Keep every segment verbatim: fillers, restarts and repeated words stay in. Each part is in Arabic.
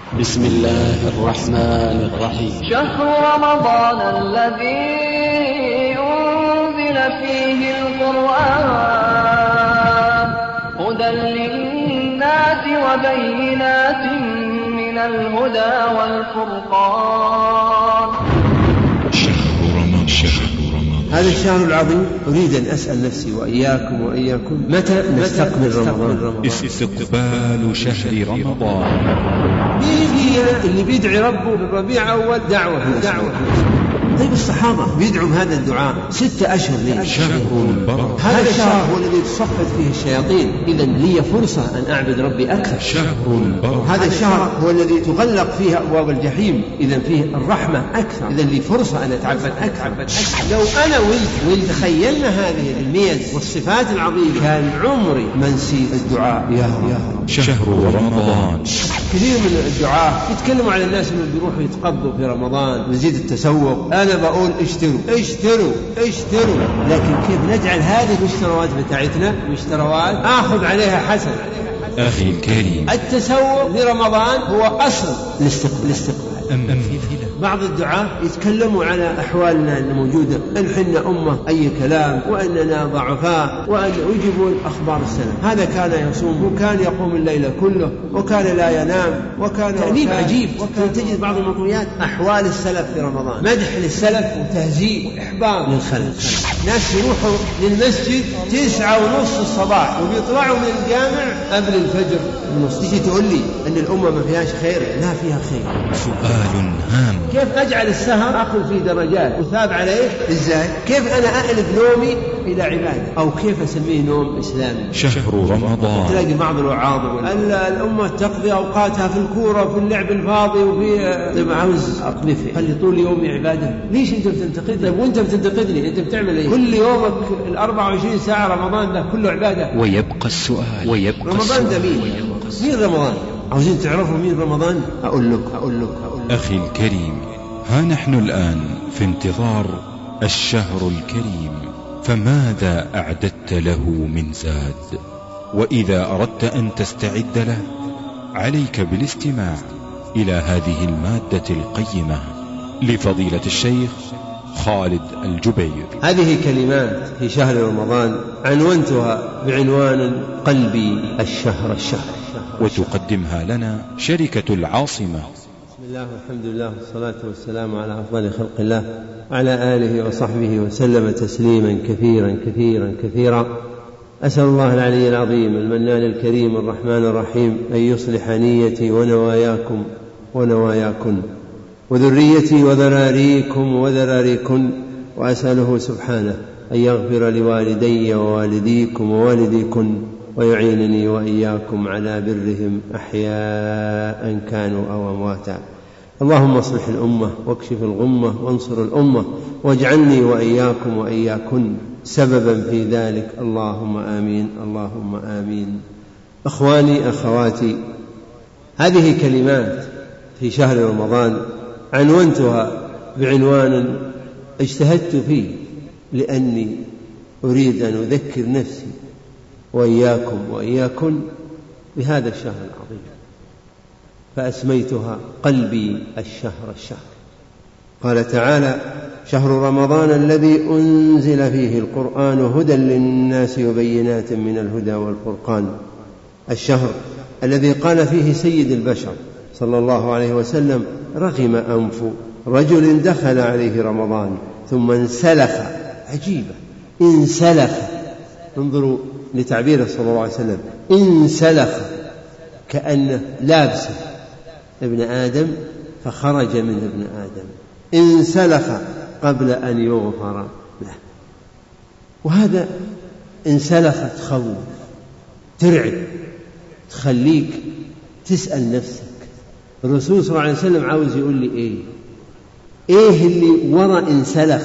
بسم الله الرحمن الرحيم. شهر رمضان الذي أنزل فيه القرآن هدى للناس وبينات من الهدى والفرقان. شهر رمضان هذا الشهر العظيم أريد أن أسأل نفسي وإياكم وإياكم متى نستقبل رمضان؟ استقبال شهر رمضان. بيجي اللي بيدعي ربه بالربيع أول دعوة دعوة. طيب الصحابة بيدعوا بهذا الدعاء ستة أشهر ليه؟ شهر البركة. هذا الشهر هو الذي تصفد فيه الشياطين، إذا لي فرصة أن أعبد ربي أكثر. شهر البركة. هذا الشهر هو الذي تغلق فيه أبواب الجحيم، إذا فيه الرحمة أكثر، إذا لي فرصة أن أتعبد أكثر. لو أنا وإنت وإنت تخيلنا هذه الميز والصفات العظيمة كان عمري ما نسيت الدعاء يا رب. شهر رمضان. كثير من الدعاء يتكلموا على الناس اللي بيروحوا يتقضوا في رمضان ويزيد التسوق. أنا بقول اشتروا اشتروا اشتروا، لكن كيف نجعل هذه المشتروات بتاعتنا مشتروات آخذ عليها حسن. أخي الكريم، التسوق لرمضان هو أصل الاستقبال. بعض الدعاة يتكلموا على أحوالنا الموجودة، أن حنا أمة أي كلام، وأننا ضعفاء، وأن يجيبون أخبار السنة. هذا كان يصوم وكان يقوم الليل كله وكان لا ينام وكان تأليف عجيب. وكان تجد بعض المطويات أحوال السلف في رمضان، مدح للسلف وتهزيء وإحباط للخلف. ناس يروحوا للمسجد تسعة ونص الصباح وبيطلعوا من الجامع قبل الفجر ونص. تيجي تقول لي أن الأمة ما فيهاش خير؟ لا فيها خير. سؤال هام: كيف أجعل السهر أخذ فيه درجات وثاب عليه؟ إزاي؟ كيف أنا أقلب نومي إلى عبادة، أو كيف أسميه نوم إسلامي؟ شهر رمضان. تلاقي بعض الوعاظ الأمة تقضي أوقاتها في الكورة وفي اللعب الفاضي وفي طيب عاوز أقذفه خلي طول يومي عبادة. ليش أنت بتنتقدني؟ طيب وأنت بتنتقدني أنت بتعمل إيه؟ كل يومك الأربعة وعشرين ساعة رمضان ده كله عبادة. ويبقى السؤال ويبقى رمضان ده مين؟ مين رمضان؟ عاوزين تعرفوا مين رمضان؟ أقول لك أقول لك أقول لك أخي الكريم، ها نحن الآن في انتظار الشهر الكريم، فماذا أعددت له من زاد؟ وإذا أردت أن تستعد له عليك بالاستماع إلى هذه المادة القيمة لفضيلة الشيخ خالد الجبير. هذه كلمات في شهر رمضان عنونتها بعنوان قلبي الشهر الشهر، وتقدمها لنا شركة العاصمة. بسم الله والحمد لله والصلاة والسلام على أفضل خلق الله وعلى آله وصحبه وسلم تسليما كثيرا كثيرا كثيرا. أسأل الله العلي العظيم المنان الكريم الرحمن الرحيم أن يصلح نيتي ونواياكم ونواياكن وذريتي وذراريكم وذراريكن، وأسأله سبحانه أن يغفر لوالدي ووالديكم ووالديكن ويعينني وإياكم على برهم أحياء كانوا أو أمواتا. اللهم اصلح الأمة واكشف الغمة وانصر الأمة واجعلني وإياكم وإياكن سببا في ذلك، اللهم آمين اللهم آمين. أخواني أخواتي، هذه كلمات في شهر رمضان عنونتها بعنوان اجتهدت فيه لأني أريد أن أذكر نفسي وإياكم وإياكن بهذا الشهر العظيم، فأسميتها قلبي الشهر الشهر. قال تعالى: شهر رمضان الذي أنزل فيه القرآن هدى للناس وبينات من الهدى والفرقان. الشهر الذي قال فيه سيد البشر صلى الله عليه وسلم: رغم أنف رجل دخل عليه رمضان ثم انسلخ. عجيبة، انسلخ. انظروا لتعبيره صلى الله عليه وسلم، انسلخ، كأنه لابسه ابن آدم فخرج من ابن آدم، انسلخ قبل أن يغفر له. وهذا انسلخ تخوف، ترعب، تخليك تسأل نفسك. الرسول صلى الله عليه وسلم عاوز يقول لي ايه ايه اللي وراء انسلخ؟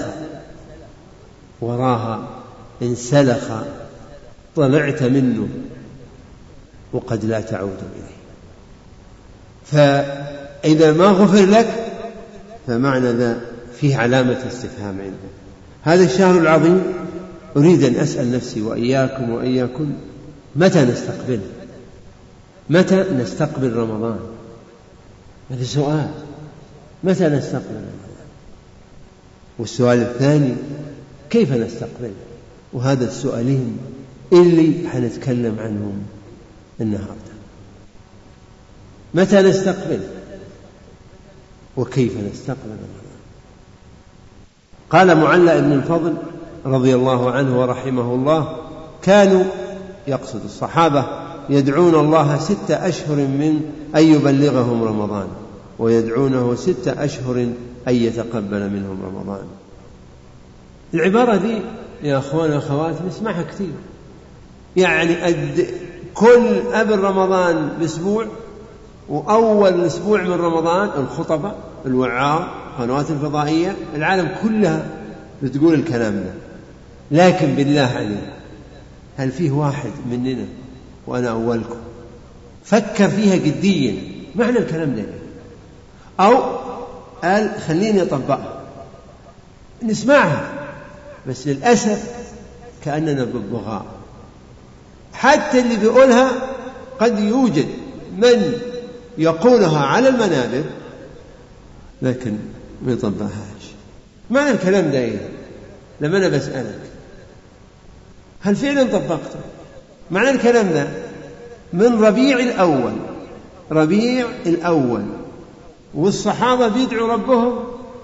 وراها انسلخ طلعت منه وقد لا تعود إليه. فإذا ما غفر لك فمعنى ذا فيه علامة استفهام عنده. هذا الشهر العظيم أريد أن أسأل نفسي وإياكم وإياكم متى نستقبل متى نستقبل رمضان؟ هذا سؤال، متى نستقبل رمضان؟ والسؤال الثاني كيف نستقبل؟ وهذا السؤالين اللي حنتكلم عنهم النهارده. متى نستقبل وكيف نستقبل رمضان؟ قال معلى بن الفضل رضي الله عنه ورحمه الله: كانوا، يقصد الصحابة، يدعون الله ست أشهر من أن يبلغهم رمضان، ويدعونه ست أشهر أن يتقبل منهم رمضان. العبارة دي يا أخوان وأخوات نسمعها كثير، يعني أد كل قبل رمضان بأسبوع وأول أسبوع من رمضان الخطبة، الوعاظ، القنوات الفضائية، العالم كلها بتقول الكلام ده. لكن بالله عليك، هل فيه واحد مننا وأنا أولكم فكر فيها جديا معنى الكلام ده، أو قال خليني أطبقها؟ نسمعها بس للأسف كأننا ببغاء. حتى اللي بيقولها قد يوجد من يقولها على المنابر لكن ما يطبقهاش. معنى الكلام ده إيه؟ لما أنا بسألك هل فعلا طبقته؟ معنى الكلام ده من ربيع الأول، ربيع الأول والصحابة بيدعوا ربهم: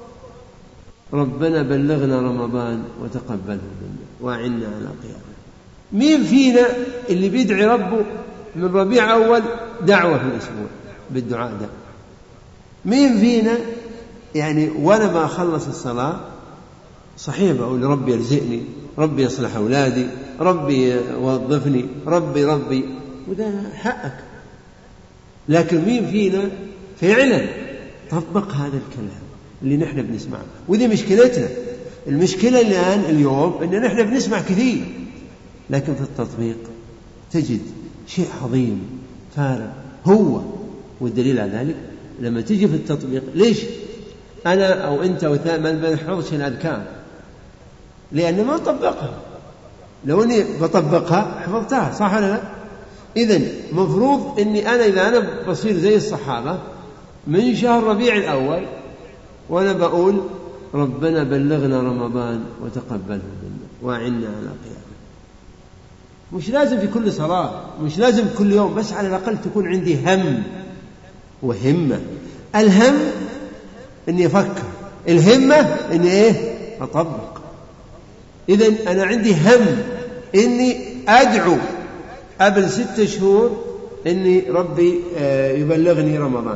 ربنا بلغنا رمضان وتقبله منا وأعنا على قيامه. مين فينا اللي بيدعي ربه من ربيع أول دعوة في الأسبوع بالدعاء ده؟ مين فينا يعني وأنا ما أخلص الصلاة صحيح بقول ربي يرزقني، ربي يصلح أولادي، ربي يوظفني، ربي ربي وده حقك، لكن مين فينا فعلا طبق هذا الكلام اللي نحن بنسمعه؟ ودي مشكلتنا. المشكلة الآن اليوم أن نحن بنسمع كثير لكن في التطبيق تجد شيء عظيم فارغ. هو والدليل على ذلك لما تجي في التطبيق، ليش أنا أو أنت ما بنحفظش الأذكار؟ لأنه ما طبقها. لو أني بطبقها حفظتها، صح ولا لا؟ إذن مفروض أني أنا إذا أنا بصير زي الصحابة من شهر ربيع الأول وأنا بقول ربنا بلغنا رمضان وتقبله منا وأعنا على قيامه. مش لازم في كل صلاة، مش لازم كل يوم، بس على الأقل تكون عندي هم وهمة. الهم أني أفكر، الهمة أني إيه؟ أطبق. إذن أنا عندي هم أني أدعو قبل ست شهور أني ربي يبلغني رمضان.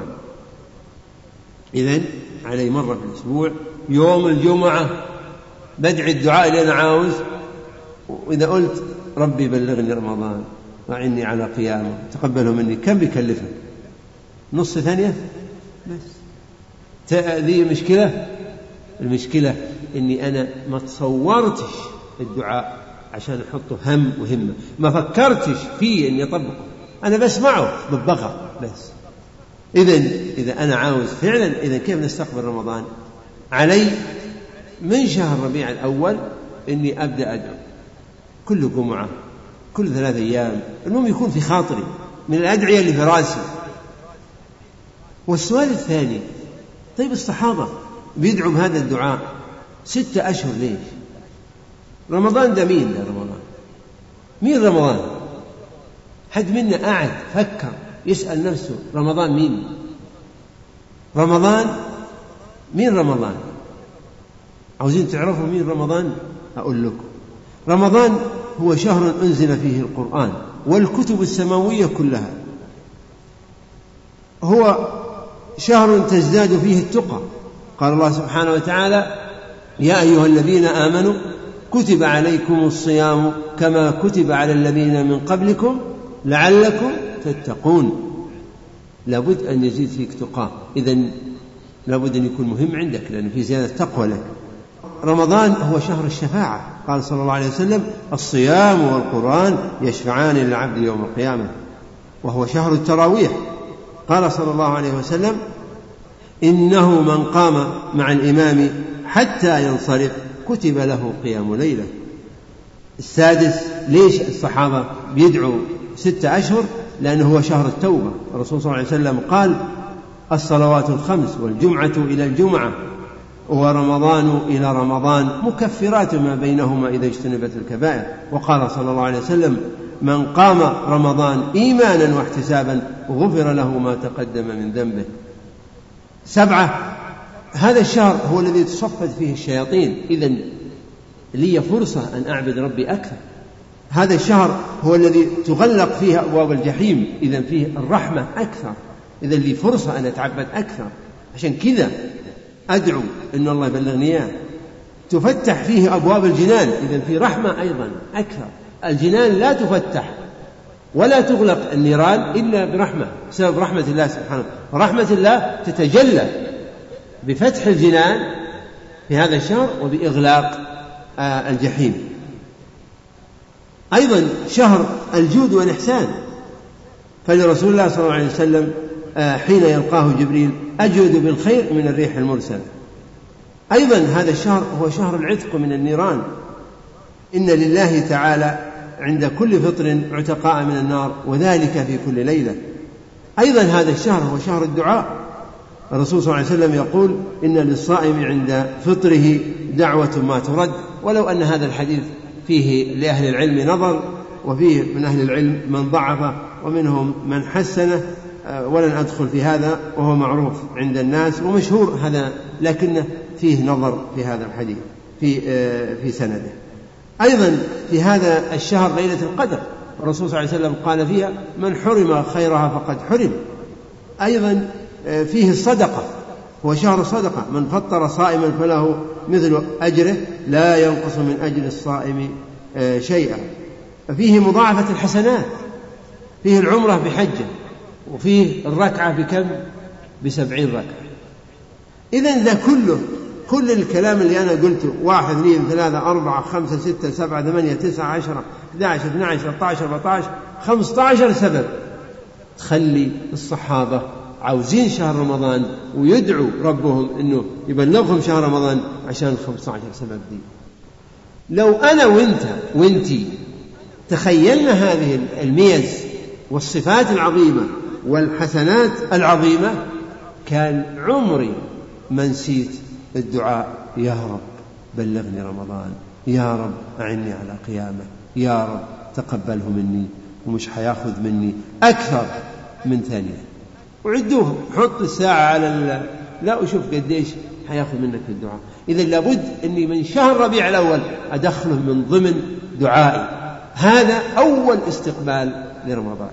إذن علي مرة في الأسبوع يوم الجمعة بدعي الدعاء اللي أنا عاوز، وإذا قلت ربي بلغني رمضان وعني على قيامه تقبله مني، كم بيكلفك؟ نص ثانية بس. ذي مشكلة. المشكلة إني أنا ما تصورتش الدعاء عشان أحطه هم وهمة، ما فكرتش فيه إني أطبقه، أنا بسمعه ببغى بس. إذن إذا أنا عاوز فعلا، إذا كيف نستقبل رمضان؟ علي من شهر ربيع الأول إني أبدأ أدعو كل جمعة، كل ثلاثة أيام، المهم يكون في خاطري من الأدعية اللي في راسي. والسؤال الثاني: طيب الصحابة بيدعوا بهذا الدعاء ستة أشهر ليش؟ رمضان ده مين؟ ده رمضان مين؟ رمضان حد منا قاعد فكر يسأل نفسه رمضان مين؟ رمضان مين؟ رمضان عاوزين تعرفوا مين رمضان؟ أقول لكم: رمضان هو شهر أنزل فيه القرآن والكتب السماوية كلها، هو شهر تزداد فيه التقى. قال الله سبحانه وتعالى: يا أيها الذين آمنوا كتب عليكم الصيام كما كتب على الذين من قبلكم لعلكم تتقون. لابد أن يزيد فيك تقى، إذن لابد أن يكون مهم عندك لأن في زيادة تقوى لك. رمضان هو شهر الشفاعة، قال صلى الله عليه وسلم: الصيام والقرآن يشفعان للعبد يوم القيامة. وهو شهر التراويح، قال صلى الله عليه وسلم: إنه من قام مع الإمام حتى ينصرف كتب له قيام ليلة. السادس: ليش الصحابة بيدعوا ستة أشهر؟ لأنه هو شهر التوبة. الرسول صلى الله عليه وسلم قال: الصلوات الخمس والجمعة إلى الجمعة ورمضان إلى رمضان مكفرات ما بينهما إذا اجتنبت الكبائر. وقال صلى الله عليه وسلم: من قام رمضان إيمانا واحتسابا غفر له ما تقدم من ذنبه. سبعة: هذا الشهر هو الذي تصفد فيه الشياطين، إذن لي فرصة أن أعبد ربي أكثر. هذا الشهر هو الذي تغلق فيه أبواب الجحيم، إذن فيه الرحمة أكثر، إذن لي فرصة أن أتعبد أكثر. عشان كذا أدعو إن الله يبلغني إياه. تفتح فيه أبواب الجنان، إذن فيه رحمة أيضا أكثر. الجنان لا تفتح ولا تغلق النيران إلا برحمة، بسبب رحمة الله سبحانه. ورحمة الله تتجلى بفتح الجنان في هذا الشهر وبإغلاق الجحيم. أيضا شهر الجود والإحسان، فلرسول الله صلى الله عليه وسلم حين يلقاه جبريل: أجود بالخير من الريح المرسل. أيضا هذا الشهر هو شهر العتق من النيران، إن لله تعالى عند كل فطر عتقاء من النار، وذلك في كل ليلة. أيضا هذا الشهر هو شهر الدعاء، الرسول صلى الله عليه وسلم يقول: إن للصائم عند فطره دعوة ما ترد. ولو أن هذا الحديث فيه لأهل العلم نظر، وفيه من أهل العلم من ضعف ومنهم من حسنه، ولن أدخل في هذا، وهو معروف عند الناس ومشهور هذا، لكن فيه نظر في هذا الحديث في في سنده. أيضا في هذا الشهر ليلة القدر، الرسول صلى الله عليه وسلم قال فيها: من حرم خيرها فقد حرم. أيضا فيه الصدقة، هو شهر الصدقة، من فطر صائما فله مثل أجره لا ينقص من أجر الصائم شيئا. فيه مضاعفة الحسنات، فيه العمرة بحجة، وفيه الركعة بكم؟ بسبعين ركعة. إذن ذا كله، كل الكلام اللي أنا قلته، واحد اثنين ثلاثة أربعة خمسة ستة سبعة ثمانية تسعة عشرة أحد عشر اثني عشر ثلاثة عشر أربعة عشر خمسة عشر سبب تخلي الصحابة عاوزين شهر رمضان ويدعوا ربهم إنه يبلغهم شهر رمضان عشان الخمسة عشر سبب دي. لو أنا وإنت وإنتي تخيلنا هذه الميز والصفات العظيمة والحسنات العظيمة، كان عمري ما نسيت الدعاء: يا رب بلغني رمضان، يا رب أعني على قيامه، يا رب تقبله مني، ومش حياخذ مني أكثر من ثانية. وعدوه، حط الساعة على ال... لا أشوف قديش حياخذ منك في الدعاء. إذا لابد أني من شهر ربيع الأول أدخله من ضمن دعائي. هذا أول استقبال لرمضان.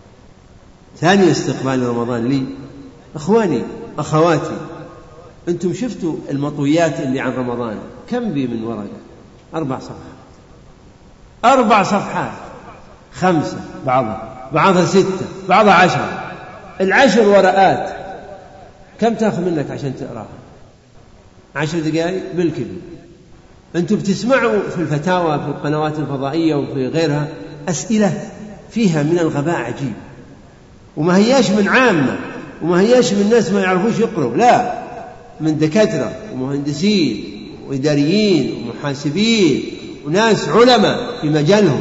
ثاني استقبال لرمضان لي أخواني أخواتي، أنتم شفتوا المطويات اللي عن رمضان كم بي من ورقة؟ أربع صفحات، أربع صفحات، خمسة بعضها، بعضها ستة، بعضها عشرة. العشر ورقات كم تأخذ منك عشان تقرأها؟ عشر دقائق بالكثير. أنتم بتسمعوا في الفتاوى في القنوات الفضائية وفي غيرها أسئلة فيها من الغباء عجيب، وما هياش من عامة، وما هياش من ناس ما يعرفوش يقرأوا، لا، من دكاترة ومهندسين وإداريين ومحاسبين وناس علماء في مجالهم.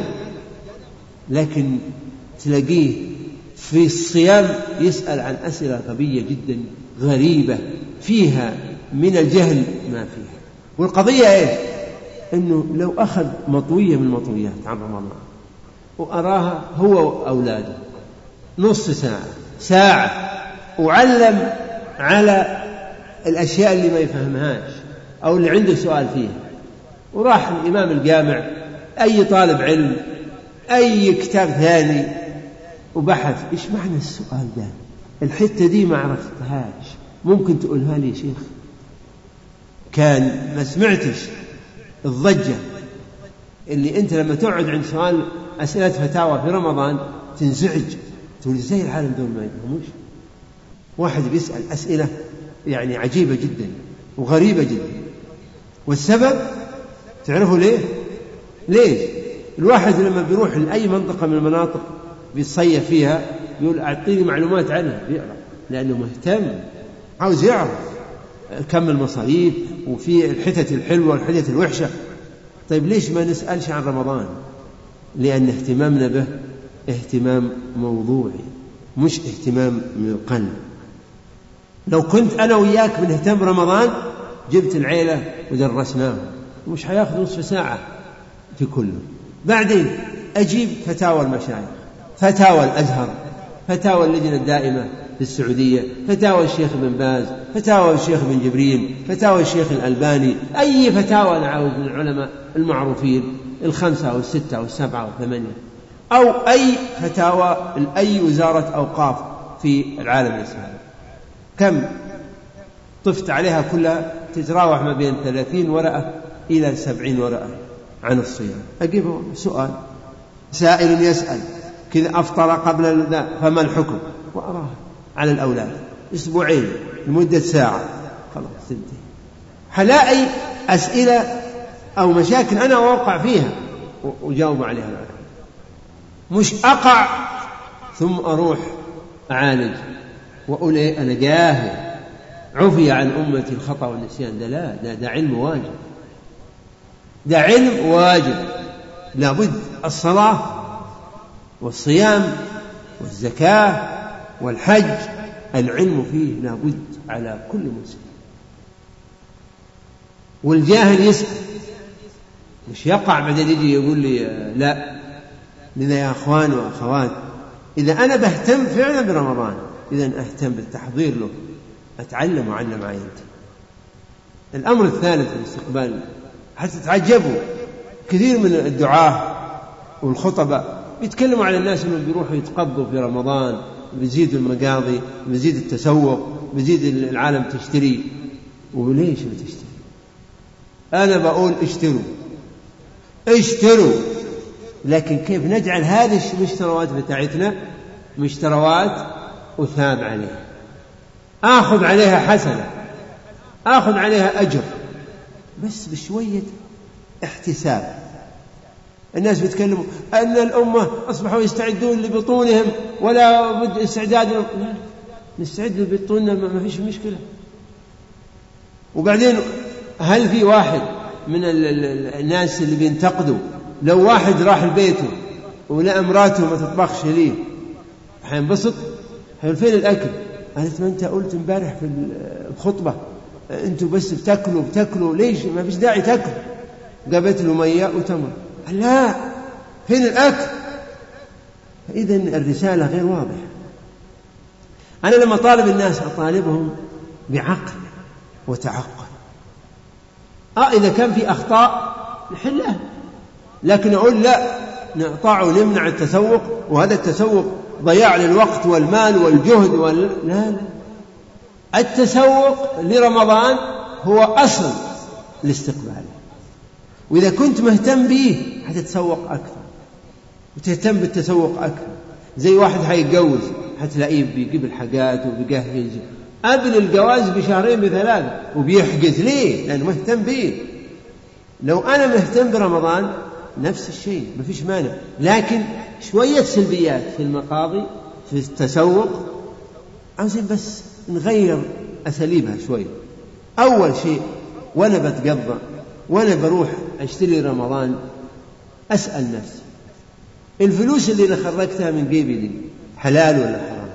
لكن تلاقيه في الصيام يسأل عن أسئلة غبية جدا غريبة فيها من الجهل ما فيها. والقضية إيش؟ إنه لو أخذ مطوية من المطويات عن رمضان وأراها هو وأولاده نص ساعة ساعة، وعلم على الأشياء اللي ما يفهمهاش أو اللي عنده سؤال فيها، وراح الإمام الجامع أي طالب علم أي كتاب ثاني وبحث إيش معنى السؤال ده، الحتة دي ما عرفتهاش، ممكن تقولها لي شيخ؟ كان ما سمعتش الضجة اللي أنت لما تقعد عند سؤال أسئلة فتاوى في رمضان تنزعج، تقول زي العالم دول ما يفهموش. واحد بيسأل أسئلة يعني عجيبة جدا وغريبة جدا، والسبب تعرفوا ليه؟ ليش؟ الواحد لما بيروح لأي منطقة من المناطق بيصيف فيها بيقول أعطيني معلومات عنها، بيقرأ لأنه مهتم، عاوز يعرف كم المصاريف وفي الحتت الحلوة والحتت الوحشة. طيب ليش ما نسألش عن رمضان؟ لأن اهتمامنا به اهتمام موضوعي مش اهتمام من القلب. لو كنت أنا وياك بنهتم برمضان جبت العيلة ودرسناهم، مش حياخذ نصف ساعة في كله. بعدين أجيب فتاوى المشايخ، فتاوى الأزهر، فتاوى اللجنة الدائمة في السعودية، فتاوى الشيخ بن باز، فتاوى الشيخ بن جبريل، فتاوى الشيخ الألباني، أي فتاوى أنا عاوز من العلماء المعروفين الخمسة أو الستة أو السبعة أو الثمانية، أو أي فتاوى لأي وزارة أوقاف في العالم الإسلامي. كم طفت عليها كلها؟ تتراوح ما بين ثلاثين ورقة إلى سبعين ورقة عن الصيام. أجيبه سؤال، سائل يسأل كذا أفطر قبل ذا فما الحكم، وأراها على الأولاد أسبوعين لمدة ساعة، خلاص تنتهي. حلاقي أسئلة أو مشاكل أنا أوقع فيها وجاوب عليها العلماء، مش أقع ثم أروح أعالج وأقول إيه أنا جاهل عفي عن أمتي الخطأ والنسيان. ده لا، ده, ده علم واجب، ده علم واجب. لابد الصلاة والصيام والزكاة والحج العلم فيه لابد على كل مسلم. والجاهل يسأل مش يقع بعدين يجي يقول لي لا. لذا يا أخوان وأخوات، إذا أنا بهتم فعلا برمضان إذا أهتم بالتحضير له، أتعلم وأعلم عينتي. الأمر الثالث الاستقبال. حتى تعجبوا كثير من الدعاة والخطباء بيتكلموا على الناس أنهم بيروحوا يتقضوا في رمضان، بيزيدوا المقاضي، بيزيد التسوق، بيزيد العالم تشتري. وليش بتشتري؟ أنا بقول اشتروا اشتروا، لكن كيف نجعل هذه المشتروات بتاعتنا مشتروات أثاب عليها، آخذ عليها حسنة، آخذ عليها أجر، بس بشوية احتساب. الناس بيتكلموا أن الأمة أصبحوا يستعدون لبطونهم ولا بد استعداد، نستعد لبطوننا ما فيش مشكلة. وبعدين هل في واحد من الناس اللي بينتقدوا لو واحد راح لبيته ولا امراته ما تطبخش ليه حينبسط؟ حيقول فين الأكل؟ قالت ما أنت قلت امبارح في الخطبة أنتوا بس بتاكلوا بتاكلوا ليش ما فيش داعي تاكل. جابت له مياه وتمر، قال لا فين الأكل؟ إذن الرسالة غير واضحة. أنا لما طالب الناس أطالبهم بعقل وتعقل. آه إذا كان في أخطاء نحلها، لكن أقول لا نقطع ونمنع التسوق، وهذا التسوق ضياع للوقت والمال والجهد وال... لا لا، التسوق لرمضان هو أصل الاستقبال، وإذا كنت مهتم به حتتسوق أكثر وتهتم بالتسوق أكثر. زي واحد هيتجوز هتلاقيه بيجيب الحاجات وبيجهز قبل الجواز بشهرين بثلاثة وبيحجز ليه؟ لأنه مهتم به. لو أنا مهتم برمضان نفس الشيء ما فيش مانع، لكن شوية سلبيات في المقاضي في التسوق عاوزين بس نغير أساليبها شوية. أول شيء وأنا بتقضى وأنا بروح أشتري رمضان أسأل نفسي الفلوس اللي أنا خرجتها من جيبي دي حلال ولا حرام؟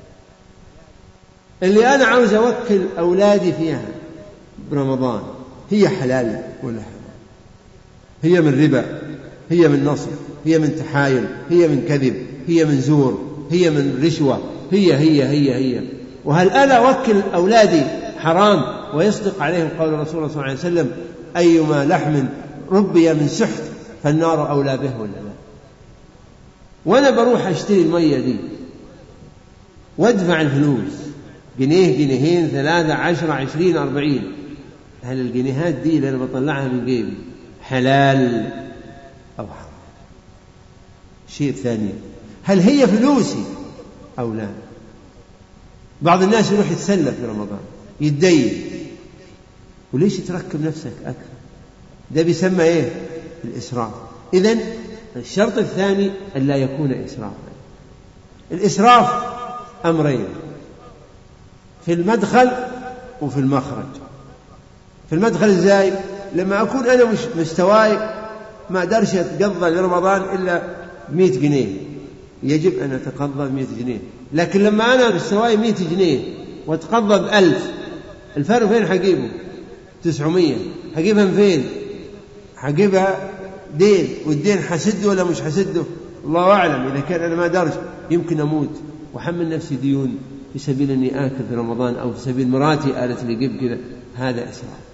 اللي أنا عاوز أوكل أولادي فيها برمضان هي حلال ولا حرام؟ هي من ربا، هي من نصب، هي من تحايل، هي من كذب، هي من زور، هي من رشوة، هي هي هي هي وهل أنا أوكل أولادي حرام ويصدق عليهم قول الرسول صلى الله عليه وسلم أيما لحم ربي من سحت فالنار أولى به ولا لا؟ وأنا بروح أشتري المية دي وادفع الفلوس جنيه جنيهين ثلاثة عشرة عشرين أربعين، هل الجنيهات دي اللي أنا بطلعها من جيبي حلال أو حرام؟ شيء ثاني، هل هي فلوسي أو لا؟ بعض الناس يروح يتسلى في رمضان يتدين، وليش تركب نفسك أكثر؟ ده بيسمى إيه؟ الإسراف. إذن الشرط الثاني أن لا يكون إسرافا. الإسراف أمرين في المدخل وفي المخرج. في المدخل إزاي؟ لما أكون أنا مش مستواي ما أقدرش أتقضى لرمضان إلا مئة جنيه يجب أن أتقضى مئة جنيه، لكن لما أنا مستواي مئة جنيه وتقضى بألف، الفرق فين حجيبه؟ تسعمية، حجيبها من فين؟ حجيبها دين، والدين حسده ولا مش حسده؟ الله أعلم. إذا كان أنا ما درج يمكن أموت وحمل نفسي ديون في سبيل أني آكل في رمضان، أو في سبيل مراتي آلت لي جيب كذا، هذا إسراف.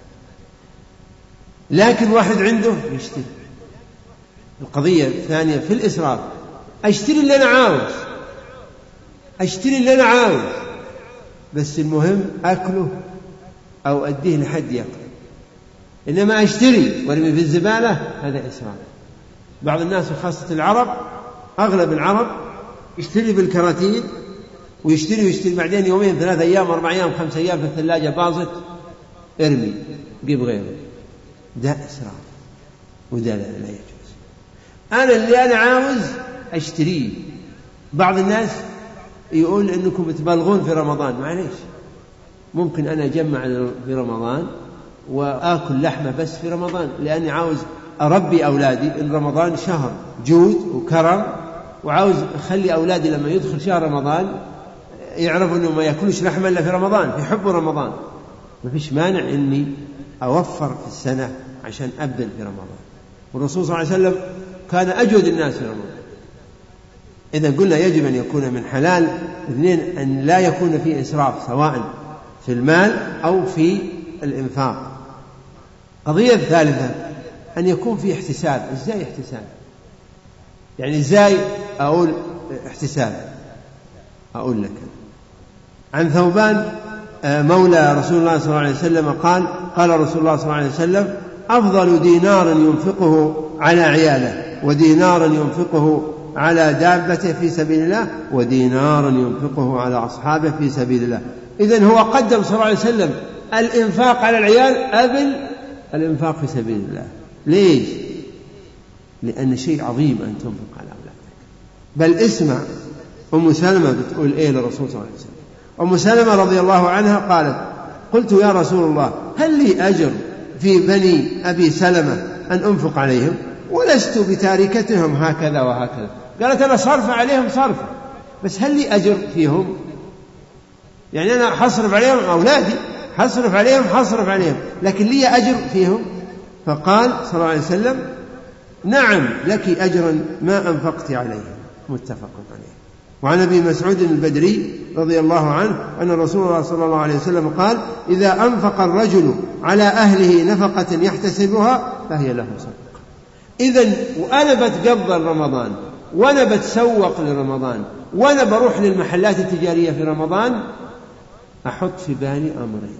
لكن واحد عنده يشتري. القضية الثانية في الإسراف، أشتري اللي أنا عاوز، أشتري اللي أنا عاوز، بس المهم أكله أو أديه لحد يأكل. إنما أشتري وارمي في الزبالة، هذا إسراف. بعض الناس وخاصة العرب، أغلب العرب يشتري بالكراتين ويشتري ويشتري بعدين يومين ثلاثة أيام أربع أيام خمس أيام في الثلاجة باظت، ارمي جيب غيره. ده إسراف وده لا, لا يجوز. أنا اللي أنا عاوز أشتريه. بعض الناس يقول إنكم تبالغون في رمضان. معليش، ممكن أنا أجمع في رمضان وآكل لحمة بس في رمضان، لأني عاوز أربي أولادي. إن رمضان شهر جود وكرم، وعاوز أخلي أولادي لما يدخل شهر رمضان يعرفوا أنه ما يأكلوش لحمة إلا في رمضان، في حب رمضان. ما فيش مانع إني أوفر في السنة عشان أبذل في رمضان. والرسول صلى الله عليه وسلم كان أجود الناس في رمضان. إذا قلنا يجب أن يكون من حلال. اثنين، أن لا يكون فيه إسراف سواء في المال أو في الإنفاق. قضية الثالثة أن يكون فيه احتساب. إزاي احتساب؟ يعني إزاي أقول احتساب؟ أقول لك. عن ثوبان مولى رسول الله صلى الله عليه وسلم قال: قال رسول الله صلى الله عليه وسلم: أفضل دينار ينفقه على عياله، ودينار ينفقه على دابته في سبيل الله، ودينار ينفقه على أصحابه في سبيل الله. إذن هو قدم صلى الله عليه وسلم الإنفاق على العيال قبل الإنفاق في سبيل الله. ليش؟ لأن شيء عظيم أن تنفق على أولادك. بل اسمع أم سلمة بتقول إيه للرسول صلى الله عليه وسلم. أم سلمة رضي الله عنها قالت: قلت يا رسول الله هل لي أجر في بني أبي سلمة أن أنفق عليهم، ولست بتاركتهم هكذا وهكذا. قالت: أنا صرف عليهم صرف، بس هل لي أجر فيهم؟ يعني أنا حصرف عليهم أولادي، حصرف عليهم حصرف عليهم لكن لي أجر فيهم؟ فقال صلى الله عليه وسلم: نعم لك أجرا ما أنفقت عليهم. متفق عليه. وعن أبي مسعود البدري رضي الله عنه أن رسول الله صلى الله عليه وسلم قال: إذا أنفق الرجل على أهله نفقة يحتسبها فهي له صدقة. إذن وأنا بتقبل رمضان، وأنا بتسوق لرمضان، وأنا بروح للمحلات التجارية في رمضان، أحط في بالي أمرين.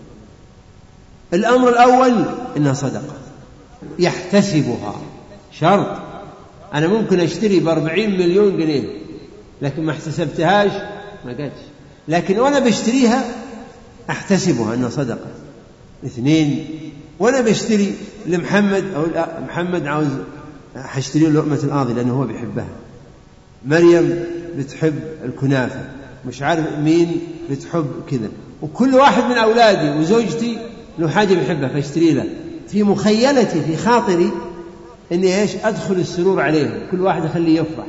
الأمر الأول إنها صدقة يحتسبها. شرط، أنا ممكن أشتري بأربعين مليون جنيه لكن ما احتسبتهاش ما قالش، لكن وأنا بشتريها أحتسبها أنها صدقة. اثنين، وأنا بشتري لمحمد أو محمد عاوز حشتري له لقمة القاضي لأنه هو بيحبها، مريم بتحب الكنافة، مش عارف مين بتحب كذا، وكل واحد من أولادي وزوجتي له حاجة بيحبها فاشتري له. في مخيلتي في خاطري إني إيش أدخل السرور عليهم، كل واحد أخليه يفرح،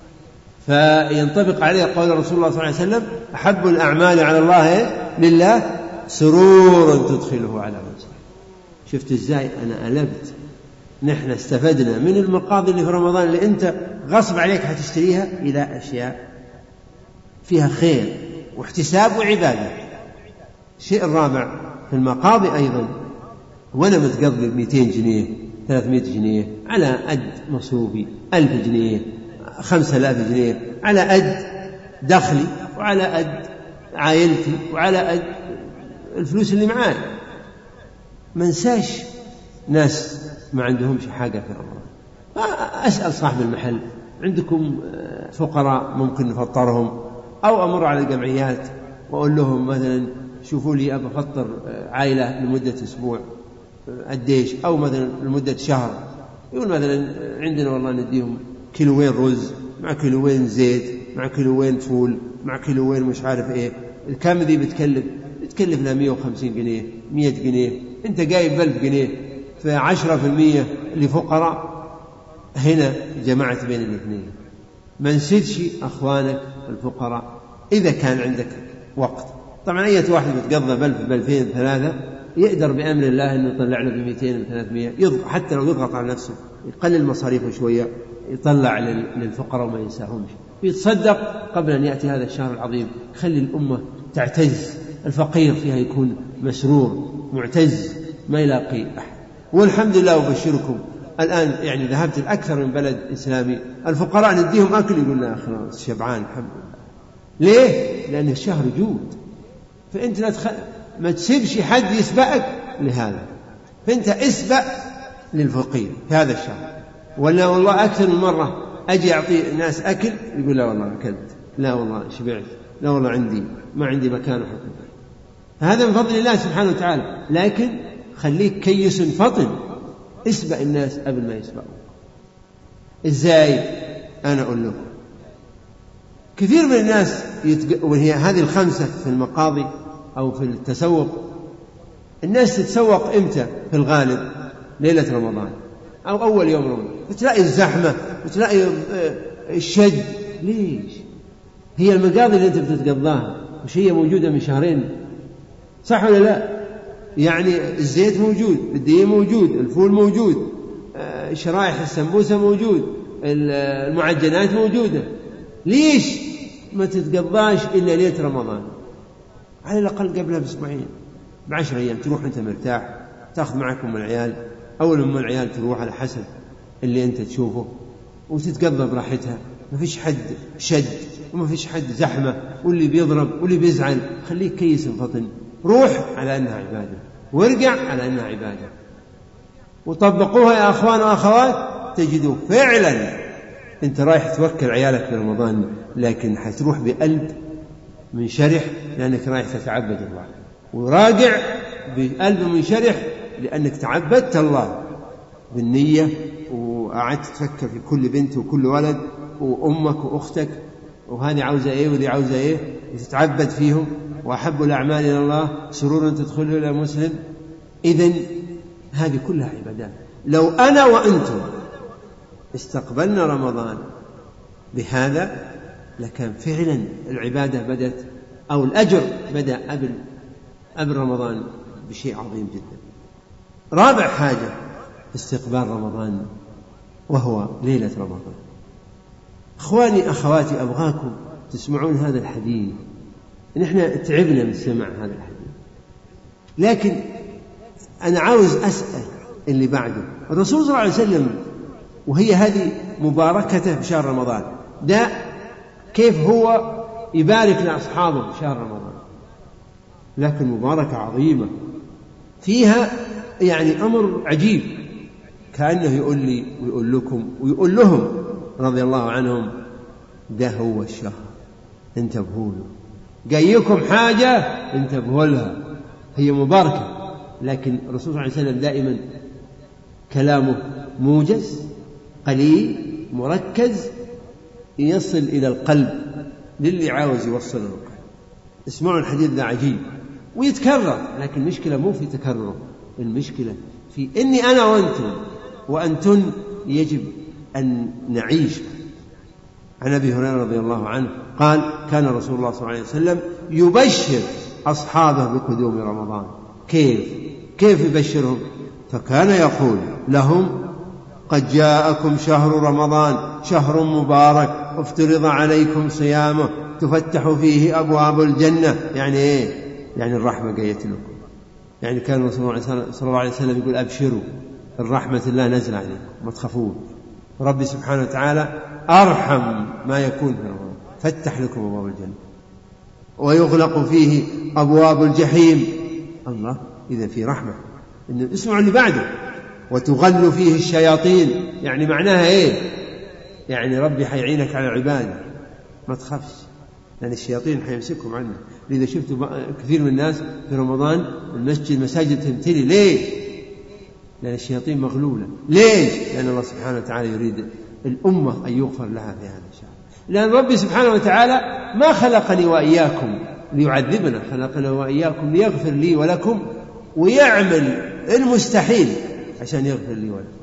فينطبق عليه قول رسول الله صلى الله عليه وسلم: أحب الأعمال على الله لله سرور تدخله على من سرور. شفت إزاي أنا ألبت؟ نحن استفدنا من المقاضي اللي في رمضان اللي أنت غصب عليك حتشتريها إلى أشياء فيها خير واحتساب وعبادة. الشيء الرابع في المقاضي أيضا، وأنا متقضي مئتين جنيه ثلاثمائة جنيه على قد مصروفي، ألف جنيه خمسة آلاف جنيه على قد دخلي وعلى قد عائلتي وعلى قد الفلوس اللي معاي. ما انساش ناس ما عندهمش حاجة في رمضان، أسأل صاحب المحل: عندكم فقراء ممكن نفطرهم؟ أو أمر على الجمعيات وأقول لهم مثلا: شوفوا لي أبى أفطر عائلة لمدة أسبوع قديش، أو مثلا لمدة شهر. يقول مثلا: عندنا والله نديهم كيلوين رز مع كيلوين زيت مع كيلوين فول مع كيلوين مش عارف إيه. الكام ذي بتكلف بتكلف لها مئة وخمسين جنيه مئة جنيه، أنت جايب ألف جنيه، فعشرة في المية لفقراء. هنا جمعت بين الاثنين. ما نسيتش أخوانك الفقراء إذا كان عندك وقت طبعا أي واحد بتقضى بألف بألفين ثلاثة يقدر بأمر الله أنه يطلع له بمئتين بثلاثمائة، يضغط حتى لو يضغط على نفسه يقلل مصاريفه شوية، يطلع للفقراء وما ينساهمش، يتصدق قبل أن يأتي هذا الشهر العظيم، خلي الأمة تعتز، الفقير فيها يكون مسرور معتز ما يلاقي أحد. والحمد لله وبشركم الآن يعني ذهبت الأكثر من بلد إسلامي الفقراء نديهم أكل يقول لنا خلاص شبعان الحمد لله. ليه؟ لأن الشهر جود، فأنت لا تخ... ما تسيبش حد يسبقك لهذا، فأنت اسبق للفقير في هذا الشهر. ولا والله أكثر من مرة أجي أعطي الناس أكل يقول لا والله أكلت، لا والله شبعت، لا والله عندي ما عندي مكان أحط. هذا من فضل الله سبحانه وتعالى، لكن خليك كيس فطن، اسبق الناس قبل ما يسبقوا. إزاي؟ أنا أقول لكم كثير من الناس يتق... وهي هذه الخمسة في المقاضي أو في التسوق، الناس تتسوق إمتى؟ في الغالب ليلة رمضان أو أول يوم رمضان، وتلاقي الزحمة وتلاقي الشد. ليش؟ هي المقاضي اللي أنت بتتقضاها مش هي موجودة من شهرين؟ صح ولا لا؟ يعني الزيت موجود، الدقيق موجود، الفول موجود، شرائح السمبوسة موجود، المعجنات موجودة. ليش ما تتقضاش إلا ليلة رمضان؟ على الأقل قبلها بأسبوعين بعشر أيام تروح أنت مرتاح، تأخذ معكم العيال، أول من العيال تروح على حسب اللي أنت تشوفه، وتتقضى براحتها، ما فيش حد شد وما فيش حد زحمة، واللي بيضرب واللي بيزعل. خليك كيس فطن، روح على أنها عبادة وارجع على أنها عبادة، وطبقوها يا أخوان وأخوات تجدوا فعلا أنت رايح توكل عيالك في رمضان، لكن حتروح بقلب منشرح لأنك رايح تتعبد الله، وراجع بقلب منشرح لأنك تعبدت الله بالنية، وقعدت تفكر في كل بنت وكل ولد وأمك وأختك، وهذه عاوزة إيه وذي عاوزة إيه، وتتعبد فيهم. وأحب الأعمال إلى الله سرور تدخله إلى مسلم. إذن هذه كلها عبادات. لو أنا وأنتم استقبلنا رمضان بهذا لكان فعلا العبادة بدت أو الأجر بدأ قبل قبل رمضان بشيء عظيم جدا. رابع حاجة استقبال رمضان وهو ليلة رمضان. أخواني أخواتي أبغاكم تسمعون هذا الحديث، نحن تعبنا من سماع هذا الحديث، لكن أنا عاوز أسأل اللي بعده. الرسول صلى الله عليه وسلم وهي هذه مباركته في شهر رمضان ده كيف هو يبارك لأصحابه في شهر رمضان، لكن مباركة عظيمة فيها يعني أمر عجيب، كأنه يقول لي ويقول لكم ويقول لهم رضي الله عنهم ده هو الشهر انتبهوا له، جايكم حاجة انتبهوا لها، هي مباركة. لكن الرسول صلى الله عليه وسلم دائما كلامه موجز قليل مركز يصل إلى القلب للي عاوز يوصل له القلب. اسمعوا الحديث ده عجيب ويتكرر، لكن المشكلة مو في تكرره، المشكلة في إني أنا وأنتم وأنتن يجب أن نعيش. عن أبي هريرة رضي الله عنه قال كان رسول الله صلى الله عليه وسلم يبشر أصحابه بقدوم رمضان. كيف كيف يبشرهم؟ فكان يقول لهم قد جاءكم شهر رمضان شهر مبارك افترض عليكم صيامه تفتح فيه أبواب الجنة. يعني إيه؟ يعني الرحمة جايت لكم. يعني كان رسول الله صلى الله عليه وسلم يقول أبشروا الرحمة الله نزل عليكم ما تخافون، ربي سبحانه وتعالى أرحم ما يكون في رمضان، فتح لكم أبواب الجنة ويغلق فيه أبواب الجحيم. الله، إذا في رحمة. إن اسمعوا اللي بعده وتغل فيه الشياطين. يعني معناها إيه؟ يعني ربي حيعينك على العبادة ما تخافش، لأن الشياطين حيمسكهم عنه. لذا شفتوا كثير من الناس في رمضان المسجد المساجد تمتلي. ليه؟ لأن الشياطين مغلولة. ليش؟ لأن الله سبحانه وتعالى يريد الأمة أن يغفر لها في هذا الشهر. لأن ربي سبحانه وتعالى ما خلقني وإياكم ليعذبنا، خلقنا وإياكم ليغفر لي ولكم، ويعمل المستحيل عشان يغفر لي ولكم.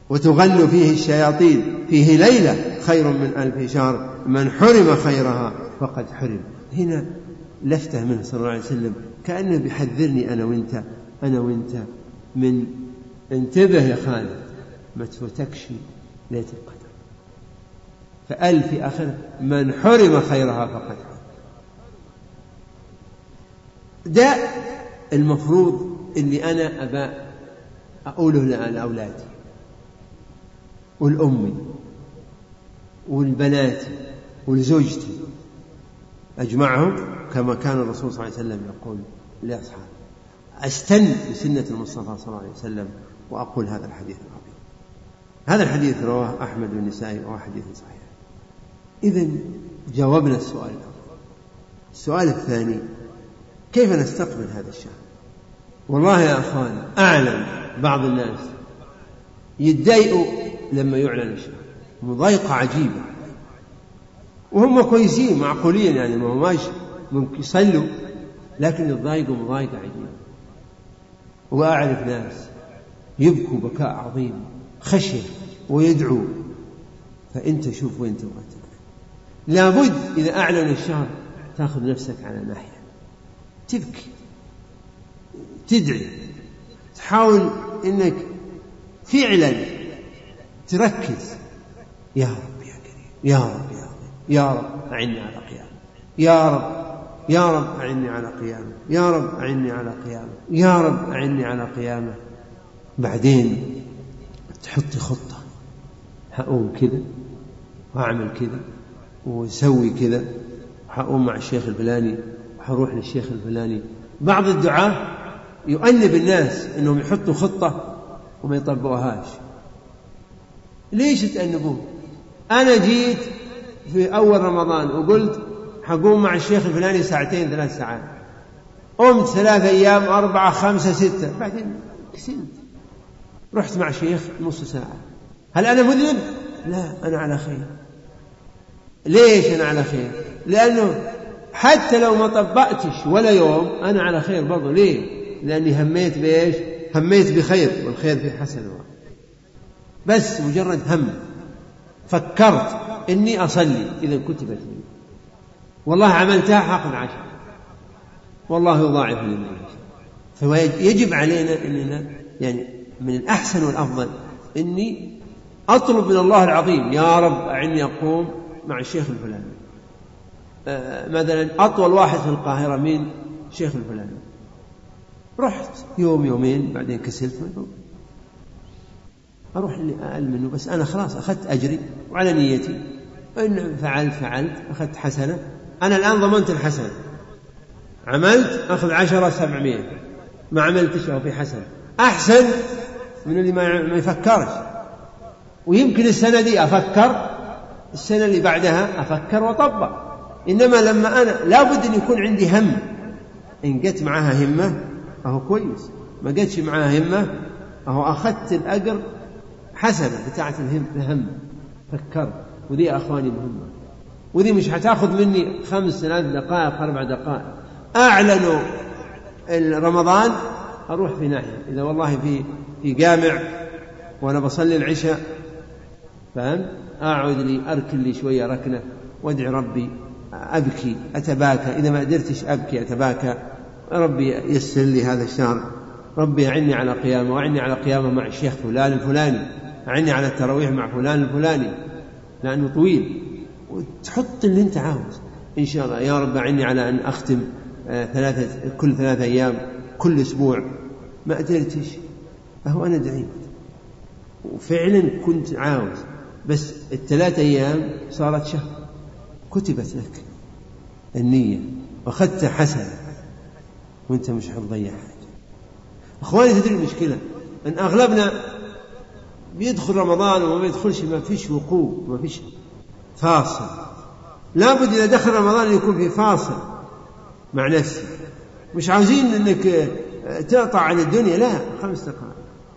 وتغل فيه الشياطين فيه ليلة خير من ألف شهر من حرم خيرها فقد حرم. هنا لفتة منه صلى الله عليه وسلم كأنه بيحذرني أنا وإنت أنا وإنت من انتبه يا خالد ما تفوتكش ليلة القدر. فقال في آخر من حرم خيرها فقد حرم. ده المفروض اللي أنا أبا أقوله لأولادي والأمي والبنات والزوجتي، أجمعهم كما كان الرسول صلى الله عليه وسلم يقول لأصحابه. أستن بسنة المصطفى صلى الله عليه وسلم وأقول هذا الحديث العظيم. هذا الحديث رواه أحمد والنسائي وهو حديث صحيح. إذن جاوبنا السؤال الأول. السؤال الثاني كيف نستقبل هذا الشهر؟ والله يا أخوان أعلم بعض الناس يتضايقوا لما يعلن الشهر مضايقة عجيبة، وهم كويسين معقولين يعني ما هماش ممكن يصلوا، لكن يتضايقوا مضايقة عجيبة. وأعرف ناس يبكوا بكاء عظيم خشية ويدعوا. فأنت شوف وين تبغى. لابد إذا أعلن الشهر تأخذ نفسك على ناحية، تبكي، تدعي، تحاول إنك فعلا تركز. يا رب يا كريم، يا رب يا رب، يا رب أعني على قيامه، يا رب يا رب أعني على قيامه، يا رب أعني على قيامه، يا رب أعني على قيامه. بعدين تحطي خطة، هقوم كذا وأعمل كذا وسوي كذا، وحقوم مع الشيخ الفلاني وحروح للشيخ الفلاني. بعض الدعاة يؤنب الناس إنهم يحطوا خطة وما يطبقوهاش. ليش تأنبون؟ أنا جيت في أول رمضان وقلت حقوم مع الشيخ الفلاني ساعتين ثلاث ساعات، قمت ثلاثة أيام أربعة خمسة ستة، بعدين كسلت رحت مع الشيخ نص ساعة. هل أنا مذنب؟ لا، أنا على خير. ليش أنا على خير؟ لأنه حتى لو ما طبقتش ولا يوم أنا على خير برضو. ليه؟ لأني هميت بإيش؟ هميت بخير، والخير في حسنة. بس مجرد هم فكرت إني أصلي، إذا كتبت لي والله عملتها حاخذ عشر، والله يضاعف لمن يشاء. فيجب علينا أننا يعني من الأحسن والأفضل إني أطلب من الله العظيم يا رب أعني أقوم مع الشيخ الفلاني. آه مثلا أطول واحد في القاهرة مين؟ الشيخ الفلاني. رحت يوم يومين بعدين كسلت، أروح اللي أقل منه، بس أنا خلاص أخذت أجري وعلى نيتي، إن فعلت فعلت أخذت حسنة. أنا الآن ضمنت الحسنة، عملت أخذ عشرة سبعمية، ما عملتش أو في حسنة أحسن من اللي ما يفكرش. ويمكن السنة دي أفكر، السنة اللي بعدها أفكر وطبق. إنما لما أنا لابد أن يكون عندي هم، إن جت معها همة أهو كويس، ما جتش معها همة أهو أخذت الأجر حسنة بتاعة الهم الهم فكرت. ودي أخواني مهمة، ودي مش هتاخذ مني خمس ثلاث دقائق أربع دقائق. أعلنوا رمضان أروح في ناحية، إذا والله في في جامع وأنا بصلي العشاء فهم أقعد لي أركن لي شوية ركنة وادعي ربي، أبكي أتباكى، إذا ما قدرتش أبكي أتباكى، ربي يسر لي هذا الشهر، ربي أعني على قيامه، وأعني على قيامه مع الشيخ فلان الفلاني، أعني على التراويح مع فلان الفلاني لأنه طويل. وتحط اللي أنت عاوز إن شاء الله. يا رب أعني على أن أختم ثلاثة كل ثلاثة أيام كل أسبوع، ما قدرتش أهو أنا دعيت وفعلا كنت عاوز، بس الثلاثة أيام صارت شهر، كتبت لك النية وأخذت حسنة وأنت مش هتضيع حاجة. أخواني تدري المشكلة أن أغلبنا بيدخل رمضان وما بيدخلش، ما فيش وقوف، ما فيش فاصل. لابد إذا دخل رمضان يكون في فاصل مع نفسي. مش عاوزين أنك تقطع عن الدنيا، لا، خمس دقائق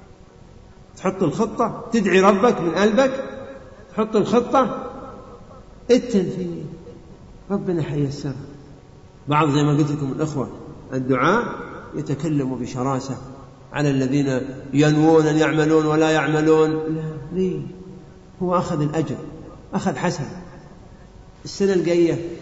تحط الخطة، تدعي ربك من قلبك، تحط الخطة، التنفيذ ربنا حيسرها. بعض زي ما قلت لكم الأخوة الدعاء يتكلموا بشراسة على الذين ينوون أن يعملون ولا يعملون. لا، ليه؟ هو أخذ الأجر، أخذ حسن. السنة الجاية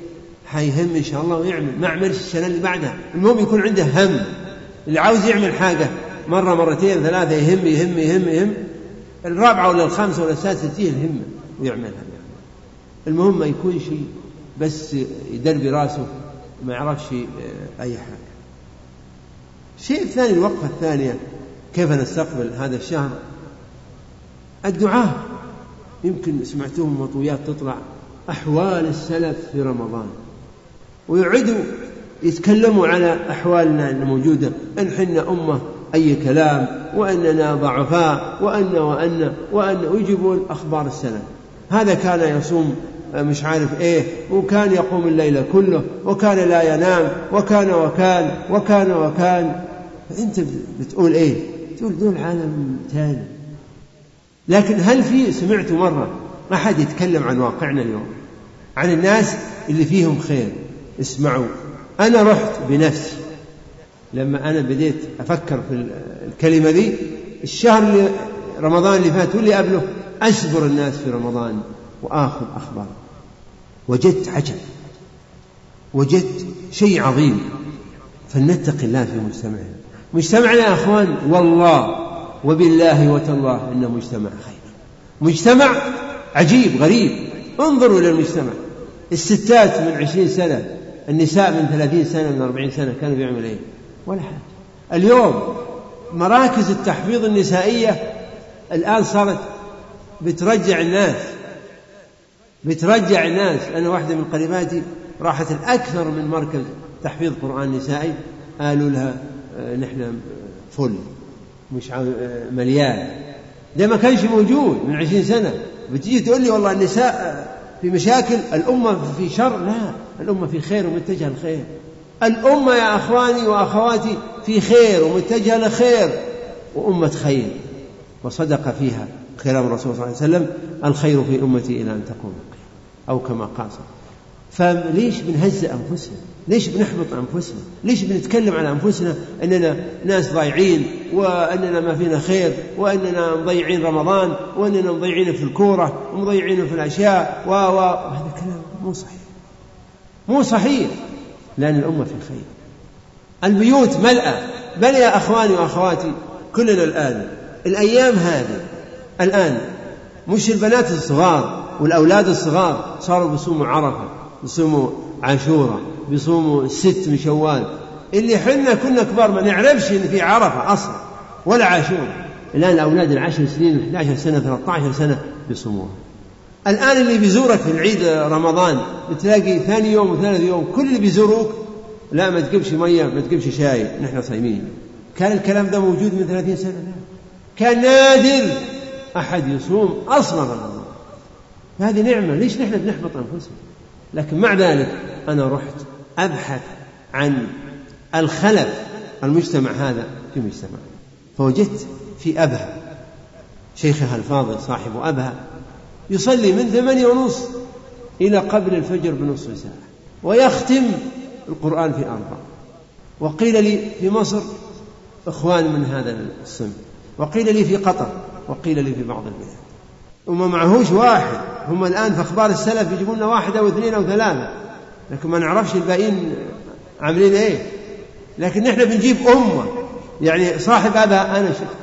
حيهم إن شاء الله ويعمل، ما عملش السنة اللي بعدها. المهم يكون عنده هم. اللي عاوز يعمل حاجة مرة مرتين ثلاثة يهم يهم يهم يهم، الرابعة ولا الخامسة ولا السادسة تجيه الهمة ويعملها. المهم ما يكون شيء بس يدرب راسه ما يعرفش أي حاجة. الشيء الثاني، الوقفة الثانية، كيف نستقبل هذا الشهر؟ الدعاء. يمكن سمعتوهم مطويات تطلع أحوال السلف في رمضان، ويعدوا يتكلموا على أحوالنا الموجودة، أن حنا أمة أي كلام، وأننا ضعفاء، وأن وأن وأن ويجيبون أخبار السلف. هذا كان يصوم مش عارف إيه، وكان يقوم الليل كله، وكان لا ينام، وكان وكان وكان وكان. أنت بتقول إيه؟ تقول دول عالم ثاني. لكن هل في سمعت مرة أحد يتكلم عن واقعنا اليوم، عن الناس اللي فيهم خير؟ اسمعوا، أنا رحت بنفسي لما أنا بديت أفكر في الكلمة دي الشهر اللي رمضان اللي فات واللي قبله، أسبر الناس في رمضان وآخذ أخبار، وجدت عجب، وجدت شيء عظيم. فلنتق الله في مجتمعنا. مجتمعنا يا أخوان والله وبالله وتالله إنه مجتمع خير، مجتمع عجيب غريب. انظروا إلى المجتمع. الستات من عشرين سنة، النساء من ثلاثين سنة، من أربعين سنة، كانوا بيعملوا إيه؟ ولا حاجة. اليوم مراكز التحفيظ النسائية الآن صارت بترجع الناس بترجع الناس. أنا واحدة من قريباتي راحت الأكثر من مركز تحفيظ قرآن نسائي، قالوا لها نحن فل مش مليان. ده ما كانش موجود من عشرين سنة. بتيجي تقول لي والله النساء في مشاكل، الأمة في شر. لا، الأمة في خير ومتجهة للخير. الأمة يا أخواني وأخواتي في خير ومتجهة لخير، وأمة خير، وصدق فيها كلام الرسول صلى الله عليه وسلم: الخير في أمتي إلى أن تقوم القيامة، أو كما قال. فليش بنهزئ أنفسنا؟ ليش بنحبط أنفسنا؟ ليش بنتكلم على أنفسنا أننا ناس ضايعين، وأننا ما فينا خير، وأننا مضيعين رمضان، وأننا مضيعين في الكورة، ومضيعين في الأشياء و و هذا كلام مو صحيح، مو صحيح. لأن الأمة في الخير، البيوت ملأة. بل يا أخواني وأخواتي كلنا الآن الأيام هذه الآن، مش البنات الصغار والأولاد الصغار صاروا بيصوموا عرفة، بيصوموا عاشورة، بيصوموا الست من شوال، اللي حنا كنا كبار ما نعرفش إن في عرفة أصلا ولا عاشورة. الآن الأولاد العشر سنين وإحدى عشرة سنة ثلاثة عشر سنة بيصوموها. الآن اللي بيزورك في العيد رمضان بتلاقي ثاني يوم وثالث يوم كل اللي بيزوروك: لا ما تجيبش مية، ما تجيبش شاي، نحن صايمين. كان الكلام ده موجود من ثلاثين سنة؟ لا، كان نادر أحد يصوم أصلا رمضان. هذه نعمة. ليش نحن بنحبط أنفسنا؟ لكن مع ذلك أنا رحت أبحث عن الخلف المجتمع هذا في مجتمع، فوجدت في أبها شيخها الفاضل صاحب أبها يصلي من ثمانية ونص إلى قبل الفجر بنصف ساعة، ويختم القرآن في أربع. وقيل لي في مصر إخوان من هذا الصنف، وقيل لي في قطر، وقيل لي في بعض البلاد. وما معهوش واحد. هم الآن في أخبار السلف يجيبون واحد أو اثنين أو ثلاثة، لكن ما نعرفش الباقين عاملين إيه. لكن نحن بنجيب أمة، يعني صاحب أبها أنا شفت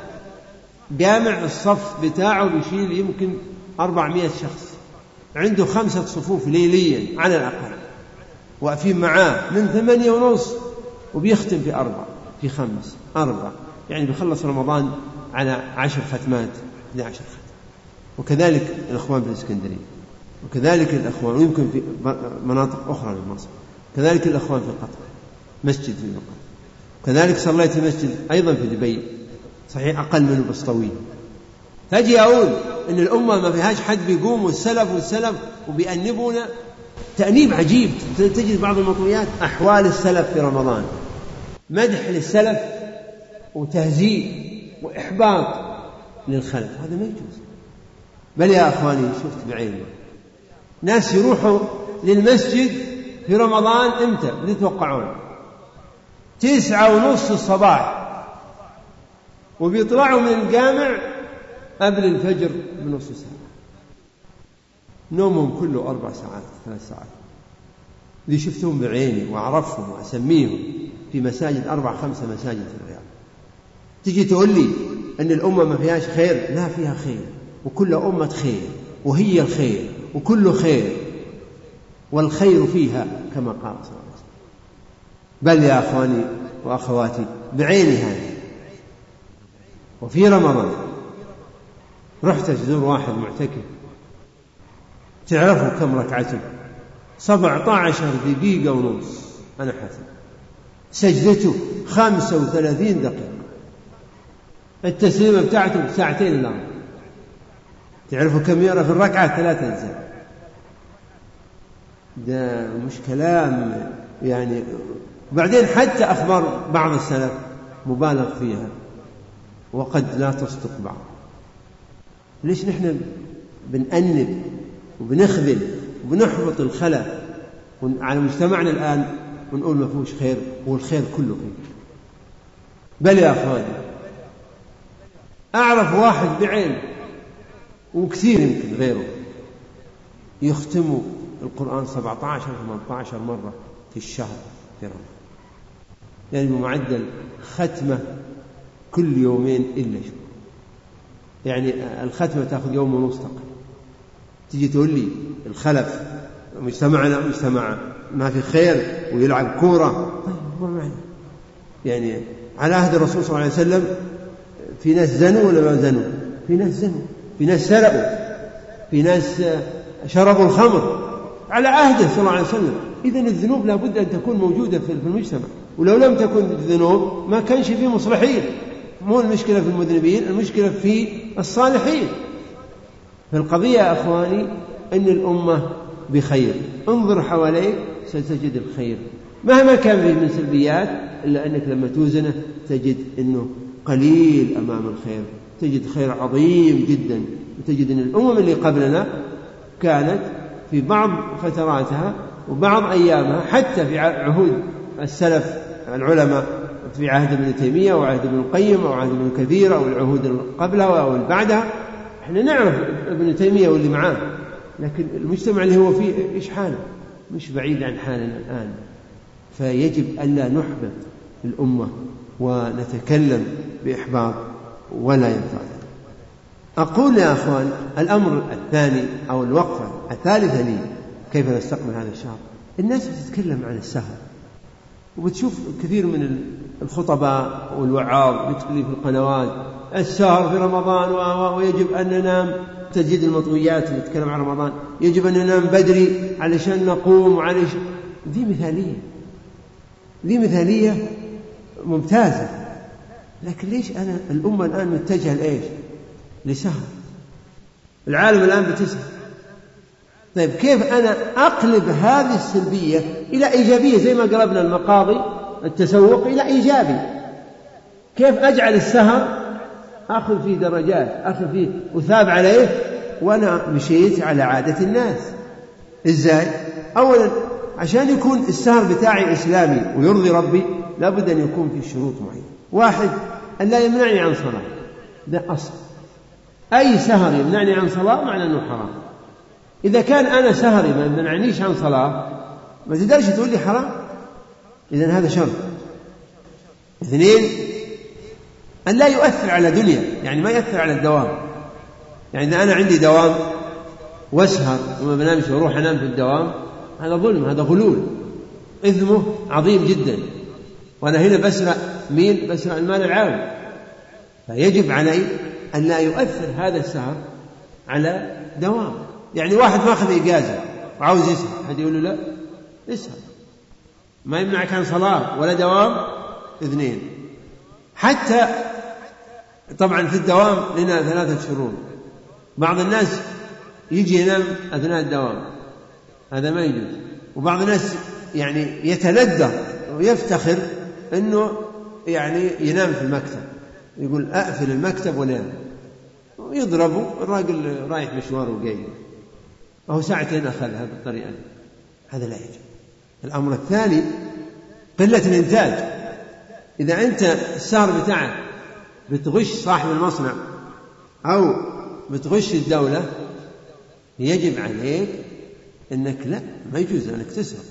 جامع الصف بتاعه بيشيل يمكن أربعمائة شخص، عنده خمسة صفوف ليليا على الأقل، واقفين معاه من ثمانية ونص، وبيختم في أربع، في خمس، أربع، يعني بيخلص رمضان على عشر ختمات، اثني عشر ختم. وكذلك الأخوان في الإسكندرية، وكذلك الأخوان ويمكن في مناطق أخرى من مصر، كذلك الأخوان في قطر، مسجد في قطر، كذلك صليت في مسجد أيضا في دبي، صحيح أقل منه بس طويل. تجي أقول إن الأمة ما فيهاش حد بيقوم، والسلف والسلف وبيأنبونا تأنيب عجيب. تجد بعض المطويات أحوال السلف في رمضان، مدح للسلف وتهزيء وإحباط للخلف، هذا ما يجوز. بل يا أخواني شفت بعيني ناس يروحوا للمسجد في رمضان إمتى بتتوقعون؟ تسعة ونص الصباح، وبيطلعوا من الجامع قبل الفجر بنص ساعة، نومهم كله أربع ساعات ثلاث ساعات. اللي شفتهم بعيني وأعرفهم وأسميهم في مساجد أربع خمسة مساجد في الرياض. تجي تقول لي أن الأمة ما فيهاش خير؟ لا، فيها خير، وكل أمة خير، وهي الخير، وكل خير، والخير فيها كما قال صلى الله عليه وسلم. بل يا أخواني وأخواتي بعيني هذه. وفي رمضان رحت أزور واحد معتكف، تعرفوا كم ركعته؟ سبعة عشر دقيقة ونص أنا حسب. سجدته خمسة وثلاثين دقيقة، التسليمة بتاعته ساعتين إلا ربع. تعرفوا كم يقرأ في الركعة؟ ثلاثة أجزاء. ده مش كلام يعني. بعدين حتى أخبار بعض السلف مبالغ فيها وقد لا تصدق بعض. ليش نحن بنأنب وبنخذل وبنحبط الخلف على مجتمعنا الآن ونقول ما فيهوش خير، والخير كله فيه؟ بل يا أخواني أعرف واحد بعين وكثير يمكن غيره يختموا القرآن سبعة عشر ثمانية عشر مرة في الشهر في رمضان، يعني بمعدل ختمة كل يومين إلا شو، يعني الختمة تأخذ يوم ونص تقريبا. تيجي تقول لي الخلف مجتمعنا مجتمع ما في خير ويلعب كورة؟ طيب ما معنى يعني على عهد الرسول صلى الله عليه وسلم في ناس زنوا ولا ما زنوا؟ في ناس زنوا، في ناس سرقوا، في ناس شربوا الخمر على عهده صلى الله عليه وسلم. إذن الذنوب لابد أن تكون موجودة في المجتمع، ولو لم تكن الذنوب ما كانش فيه مصلحين. مو المشكلة في المذنبين، المشكلة في الصالحين. فالقضية يا أخواني أن الأمة بخير. انظر حواليك ستجد الخير مهما كان فيه من سلبيات، إلا أنك لما توزنه تجد أنه قليل أمام الخير، تجد خير عظيم جدا. وتجد أن الأمم اللي قبلنا كانت في بعض فتراتها وبعض أيامها، حتى في عهود السلف العلماء في عهد ابن تيمية وعهد ابن القيم أو عهد ابن كثير أو العهود اللي قبلها أو اللي بعدها، احنا نعرف ابن تيمية واللي معاه، لكن المجتمع اللي هو فيه إيش حاله؟ مش بعيد عن حالنا الآن. فيجب ألا نحبط الأمة ونتكلم بإحباط ولا ينفع. أقول يا أخوان الأمر الثاني أو الوقفة الثالثة لي كيف نستقبل هذا الشهر. الناس بتتكلم عن السهر، وبتشوف كثير من الخطباء والوعاظ بتقولي في القنوات السهر في رمضان ويجب أن ننام. تجد المطويات اللي تتكلم عن رمضان يجب أن ننام بدري علشان نقوم وعليش. ذي مثالية، ذي مثالية ممتازة، لكن ليش أنا الأمة الآن متجهة لإيش؟ لسهر. العالم الآن بتسهر. طيب كيف أنا أقلب هذه السلبية إلى إيجابية؟ زي ما قلبنا المقاضي التسوق إلى إيجابي. كيف أجعل السهر أخذ فيه درجات، أخذ فيه أثاب عليه، وأنا مشيت على عادة الناس؟ إزاي؟ أولا عشان يكون السهر بتاعي إسلامي ويرضي ربي لابد أن يكون فيه شروط معينة. واحد، أن لا يمنعني عن صلاة، ده أصل. أي سهر يمنعني عن صلاة معنى أنه حرام. إذا كان أنا سهري ما يمنعنيش عن صلاة ما تقدرش تقول لي حرام، إذن هذا شرط. اثنين، أن لا يؤثر على دنيا، يعني ما يؤثر على الدوام. يعني إذا أنا عندي دوام واسهر وما بنامش وأروح أنام في الدوام، هذا ظلم، هذا غلول، إثمه عظيم جدا، وأنا هنا بسرق مين؟ بسرق المال العام. فيجب علي أن لا يؤثر هذا السهر على دوام. يعني واحد ماخذ إجازة وعاوز يسهر، هذا يقول له لا اسهر، ما يمنعك عن صلاة ولا دوام. اثنين، حتى طبعا في الدوام لنا ثلاثة شروط. بعض الناس يجي ينام أثناء الدوام، هذا ما يجوز. وبعض الناس يعني يتلذذ ويفتخر أنه يعني ينام في المكتب، يقول أقفل المكتب ونام، ويضربوا الراجل رايح مشوار وجاي، وهو ساعتين أخذ هذه الطريقة. هذا لا يجوز. الأمر الثاني قلة الإنتاج. إذا أنت السهر بتاعك بتغش صاحب المصنع أو بتغش الدولة، يجب عليك أنك لا ما يجوز أنك تسرق،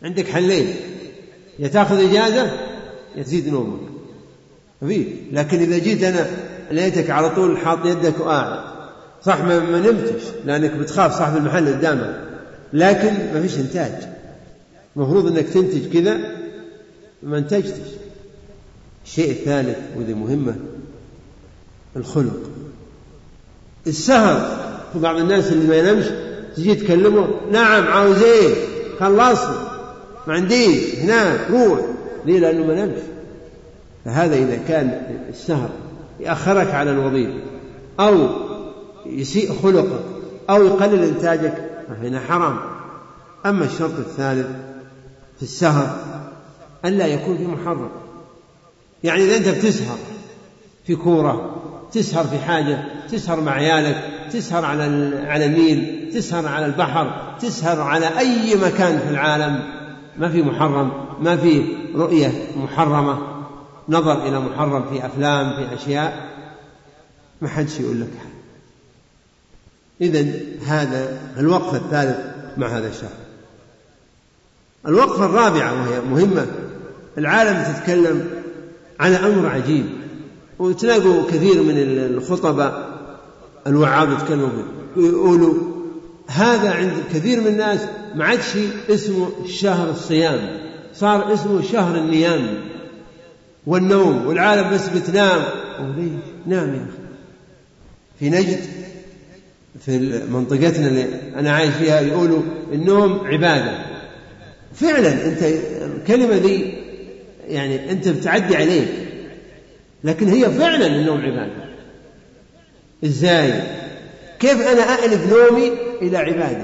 عندك حلين، يا تأخذ إجازة يا تزيد نومك فيه. لكن إذا جيت أنا لقيتك على طول حاط يدك وقاعد، صح ما نمتش لأنك بتخاف صاحب المحل قدامك، لكن ما فيش إنتاج. مفروض أنك تنتج كذا، ما انتجتش. الشيء الثالث وذي مهمة، الخلق. السهر، في بعض الناس اللي ما ينامش تجي تكلمه، نعم عاوز ايه، خلصني ما عنديش هناك روح، ليه؟ لأنه ما نامش. فهذا إذا كان السهر يأخرك على الوظيفة أو يسيء خلقك أو يقلل إنتاجك فهنا حرام. أما الشرط الثالث في السهر ألا يكون في محرم. يعني إذا أنت بتسهر في كورة، تسهر في حاجة، تسهر مع عيالك، تسهر على على النيل، تسهر على البحر، تسهر على أي مكان في العالم، ما في محرم، ما في رؤية محرمة، نظر إلى محرم في أفلام في أشياء، ما حدش يقول لك حاجة. إذن هذا الوقفة الثالث مع هذا الشهر. الوقفة الرابعة وهي مهمة، العالم تتكلم على أمر عجيب، وتلاقوا كثير من الخطباء الوعاظ يتكلموا فيه، يقولوا هذا عند كثير من الناس ما عادش اسمه شهر الصيام، صار اسمه شهر النيام والنوم، والعالم بس بتنام. وليش نام يا أخي؟ في نجد في منطقتنا اللي أنا عايش فيها يقولوا النوم عبادة. فعلا أنت الكلمة دي يعني أنت بتعدي عليك، لكن هي فعلا النوم عبادة. إزاي؟ كيف أنا أألف نومي إلى عبادة؟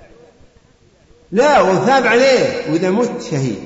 لا، وثاب عليه، وإذا مت شهيد.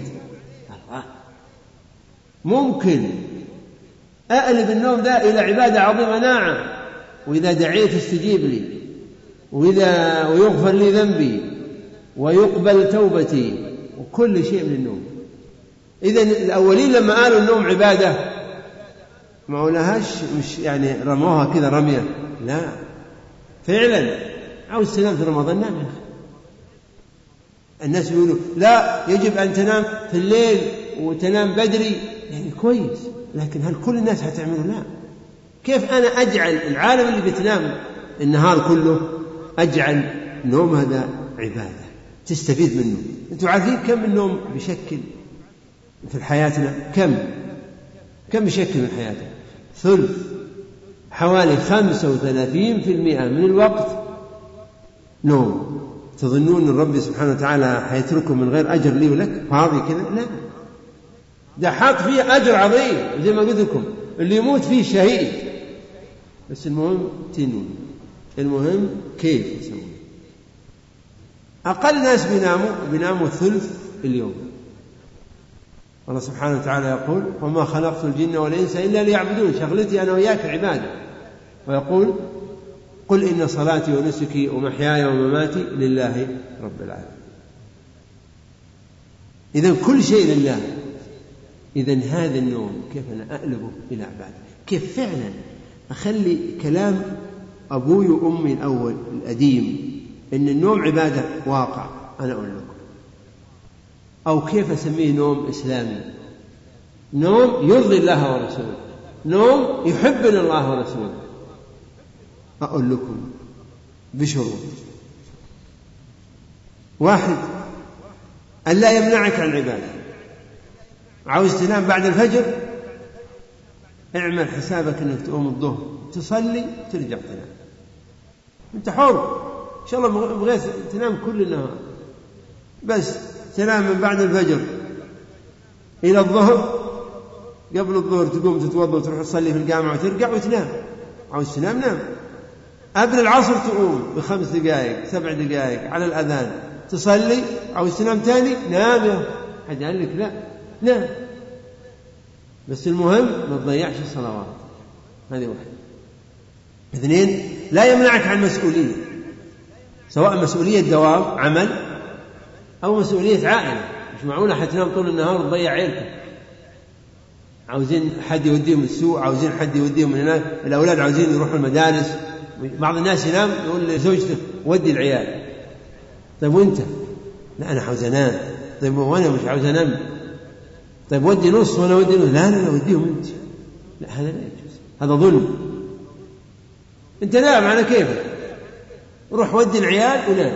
ممكن أألف النوم ذا إلى عبادة عظيمة، نعم، وإذا دعيت استجيب لي، وإذا ويغفر لي ذنبي ويقبل توبتي وكل شيء من النوم. إذن الأولين لما قالوا النوم عبادة ما قولهاش مش يعني رموها كذا رمية، لا، فعلا عاوز تنام في رمضان نام يا أخي. الناس يقولوا لا يجب أن تنام في الليل وتنام بدري، يعني كويس، لكن هل كل الناس هتعملوا؟ لا. كيف أنا أجعل العالم اللي بتنام النهار كله أجعل نوم هذا عبادة تستفيد منه؟ أنتوا عارفين كم النوم بشكل في حياتنا؟ كم كم بشكل من حياتنا؟ ثلث، حوالي خمسة وثلاثين في المئة من الوقت نوم. تظنون أن ربي سبحانه وتعالى حيتركه من غير أجر لي ولك فاضي كذا؟ لا، ده حاط فيه أجر عظيم. زي ما قلت لكم اللي يموت فيه شهيد، بس المهم تنون، المهم كيف يسوون. أقل ناس بيناموا بيناموا ثلث اليوم. الله سبحانه وتعالى يقول وما خلقت الجن والإنس إلا ليعبدون، شغلتي أنا وياك عبادة. ويقول قل إن صلاتي ونسكي ومحياي ومماتي لله رب العالمين. إذن كل شيء لله. إذن هذا النوم كيف أنا أقلبه إلى عبادة؟ كيف فعلا أخلي كلام أبوي وأمي الأول القديم إن النوم عبادة واقع أنا أقول لكم، أو كيف أسميه نوم إسلامي، نوم يرضي الله ورسوله، نوم يحبنا الله ورسوله. أقول لكم بشروط. واحد، أن لا يمنعك عن العبادة. عاوز تنام بعد الفجر، اعمل حسابك أنك تقوم الظهر تصلي ترجع تنام، أنت حر. إن شاء الله بغيت تنام كل النهار، بس تنام من بعد الفجر إلى الظهر، قبل الظهر تقوم تتوضأ وتروح تصلي في الجامع وترجع وتنام. عاوز تنام نام. قبل العصر تقوم بخمس دقائق سبع دقائق على الأذان تصلي. عاوز تنام تاني نام، يا حد قال لك لا نام، بس المهم ما تضيعش الصلوات. هذه واحدة. اثنين، لا يمنعك عن مسؤولية، سواء مسؤولية دوام عمل أو مسؤولية عائلة. مش معقولة حتنام طول النهار وتضيع عيلتك. عاوزين حد يوديهم السوق، عاوزين حد يوديهم من هناك، الأولاد عاوزين يروحوا المدارس. بعض الناس ينام يقول لزوجته ودي العيال. طيب وانت؟ لا أنا عاوز أنام. طيب وأنا مش عاوز أنام، طيب ودي نص وأنا ودي نص، لا لا وديهم أنت، لا هذا لا يجوز، هذا ظلم. أنت نام على كيفك، روح ودي العيال ونام،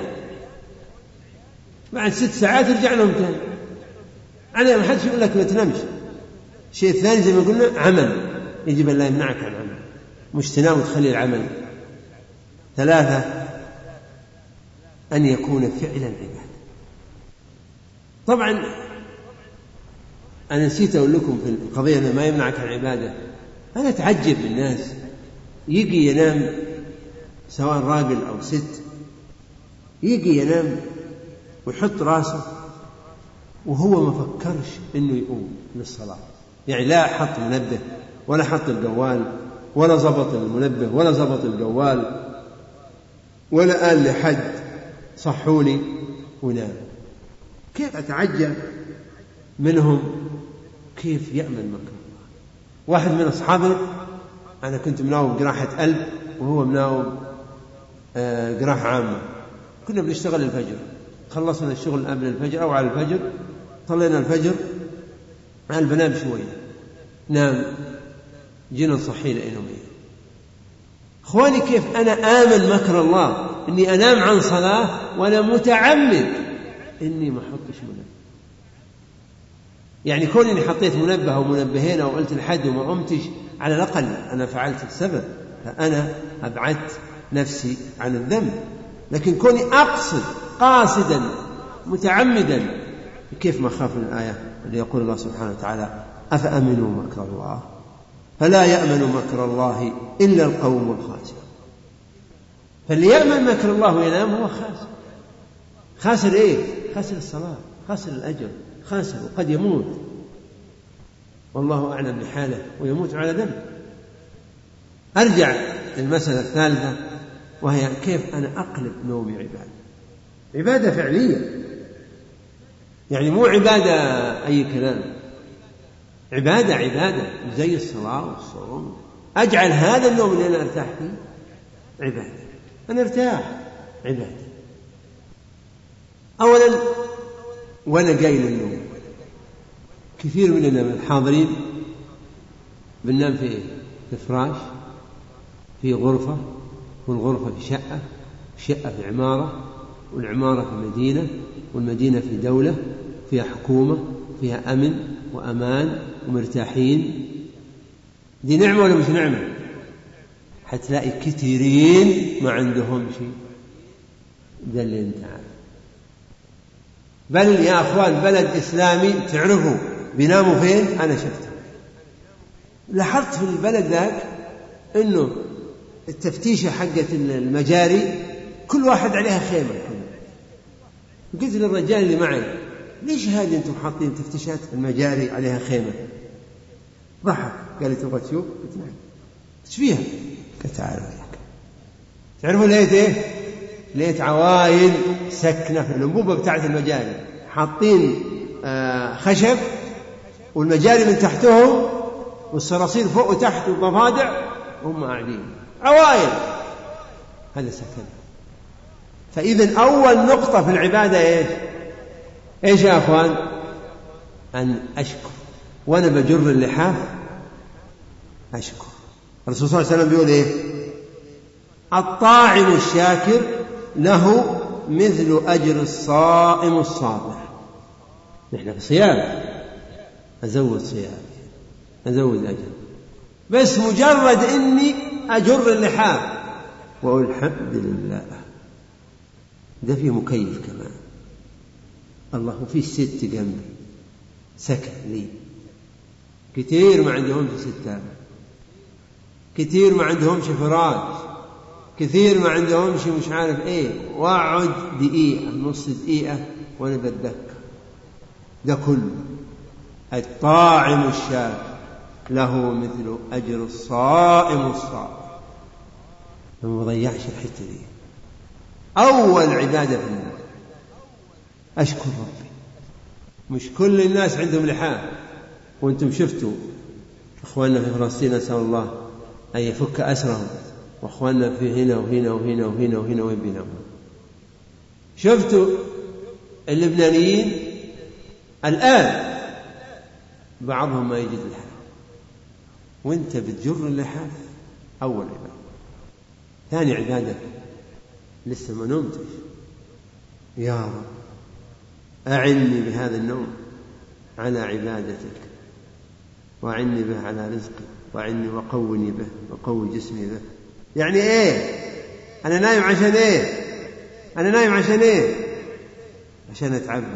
بعد ست ساعات ارجع لهم تاني، على ما حدش يقول لك ما تنامش. الشيء الثاني زي ما قلنا عمل، يجب أن لا يمنعك عن العمل، مش تنام وتخلي العمل. ثلاثة أن يكون فعلا عبادة. طبعا أنا نسيت أقول لكم في القضية أنه ما يمنعك عن العبادة. أنا أتعجب الناس يجي ينام سواء راجل أو ست، يجي ينام ويحط راسه وهو ما فكرش إنه يقوم للصلاة، يعني لا حط منبه ولا حط الجوال ولا زبط المنبه ولا زبط الجوال ولا قال لحد صحولي ونام. كيف أتعجب منهم كيف يأمن مكر الله. واحد من أصحابنا أنا كنت مناوب جراحة قلب وهو مناوب جراحة عامة، كنا بنشتغل الفجر، خلصنا الشغل قبل الفجر أو على الفجر، طلعنا الفجر على البنام شوية نام، جينا نصحي لأنه ميت. إخواني كيف أنا آمن مكر الله إني أنام عن صلاة وأنا متعمد إني ما أحطش منبه. يعني كون إني حطيت منبه أو منبهين أو قلت لحد وما قمتش، على الأقل أنا فعلت السبب، فأنا أبعدت نفسي عن الذنب. لكن كوني أقصد قاصدا متعمدا، كيف ما خاف من الآية اللي يقول الله سبحانه وتعالى أفأمنوا مكر الله فلا يأمن مكر الله إلا القوم الخاسرون. فاللي يأمن مكر الله وينام هو خاسر. خاسر إيه؟ خاسر الصلاة، خاسر الأجر، خاسر وقد يموت والله أعلم بحاله ويموت على ذنب. أرجع للمسألة الثالثة وهي كيف أنا أقلب نومي عبادة، عبادة فعلية، يعني مو عبادة أي كلام، عبادة عبادة زي الصلاة والصوم. أجعل هذا النوم اللي أنا أرتاح فيه عبادة، أنا أرتاح عبادة. أولا وأنا جاي للنوم، كثير مننا من الحاضرين بننام في إيه؟ في فراش، في غرفة، والغرفة في شقة، شقة في عمارة، والعمارة في مدينة، والمدينة في دولة فيها حكومة، فيها أمن وأمان ومرتاحين. دي نعمة ولا مش نعمة؟ حتلاقي كثيرين ما عندهم شيء، ده اللي انت عارف. بل يا أخوان بلد إسلامي تعرفوا بيناموا فين؟ أنا شفته، لاحظت في البلد ذاك إنه التفتيشة حقت المجاري كل واحد عليها خيمة. قلت للرجال اللي معي ليش هذه أنتم حاطين تفتيشات المجاري عليها خيمة؟ ضحك قال لي تبغى تشوف؟ قلت نعم. ايش فيها؟ قلت تعالوا وياك. تعرفوا لقيت ايه؟ لقيت عوائل سكنة في الأنبوبة بتاعت المجاري، حاطين آه خشب والمجاري من تحتهم والصراصير فوق وتحت والضفادع وهم قاعدين عوائل. هذا سكن. فإذا أول نقطة في العبادة إيش؟ إيش يا أخوان؟ أن أشكر، وأنا بجر اللحاف أشكر. الرسول صلى الله عليه وسلم بيقول إيه؟ الطاعم الشاكر له مثل أجر الصائم الصابر. نحن في صيام، أزود صيام، أزود أجر، بس مجرد إني أجر اللحاف وأقول الحمد لله. ده فيه مكيف كمان، الله في ست جنبي سكن لي. كتير ما عندهم ستات، كتير ما عندهم فراش، كثير ما عندهم مش عارف ايه، واقعد دقيقة نص دقيقة وانا بتذكر ده كله. الطاعم الشاكر له مثل أجر الصائم الصابر. فما ضيعش الحتة دي. أول عبادة في الناس أشكر ربي. مش كل الناس عندهم لحاف، وانتم شفتوا أخواننا في فلسطين نسأل الله أن يفك أسرهم، وأخواننا في هنا وهنا وهنا وهنا وهنا وين بينامون. شفتوا اللبنانيين الآن بعضهم ما يجد اللحاف، وانت بتجر اللحاف. أول عبادة. ثاني عبادة لسه ما نمتش، يا رب أعني بهذا النوم على عبادتك، وأعني به على رزقك، وأعني وقوني به، وقوي جسمي به. يعني إيه؟ أنا نايم عشان إيه؟ أنا نايم عشان إيه؟ عشان أتعبد،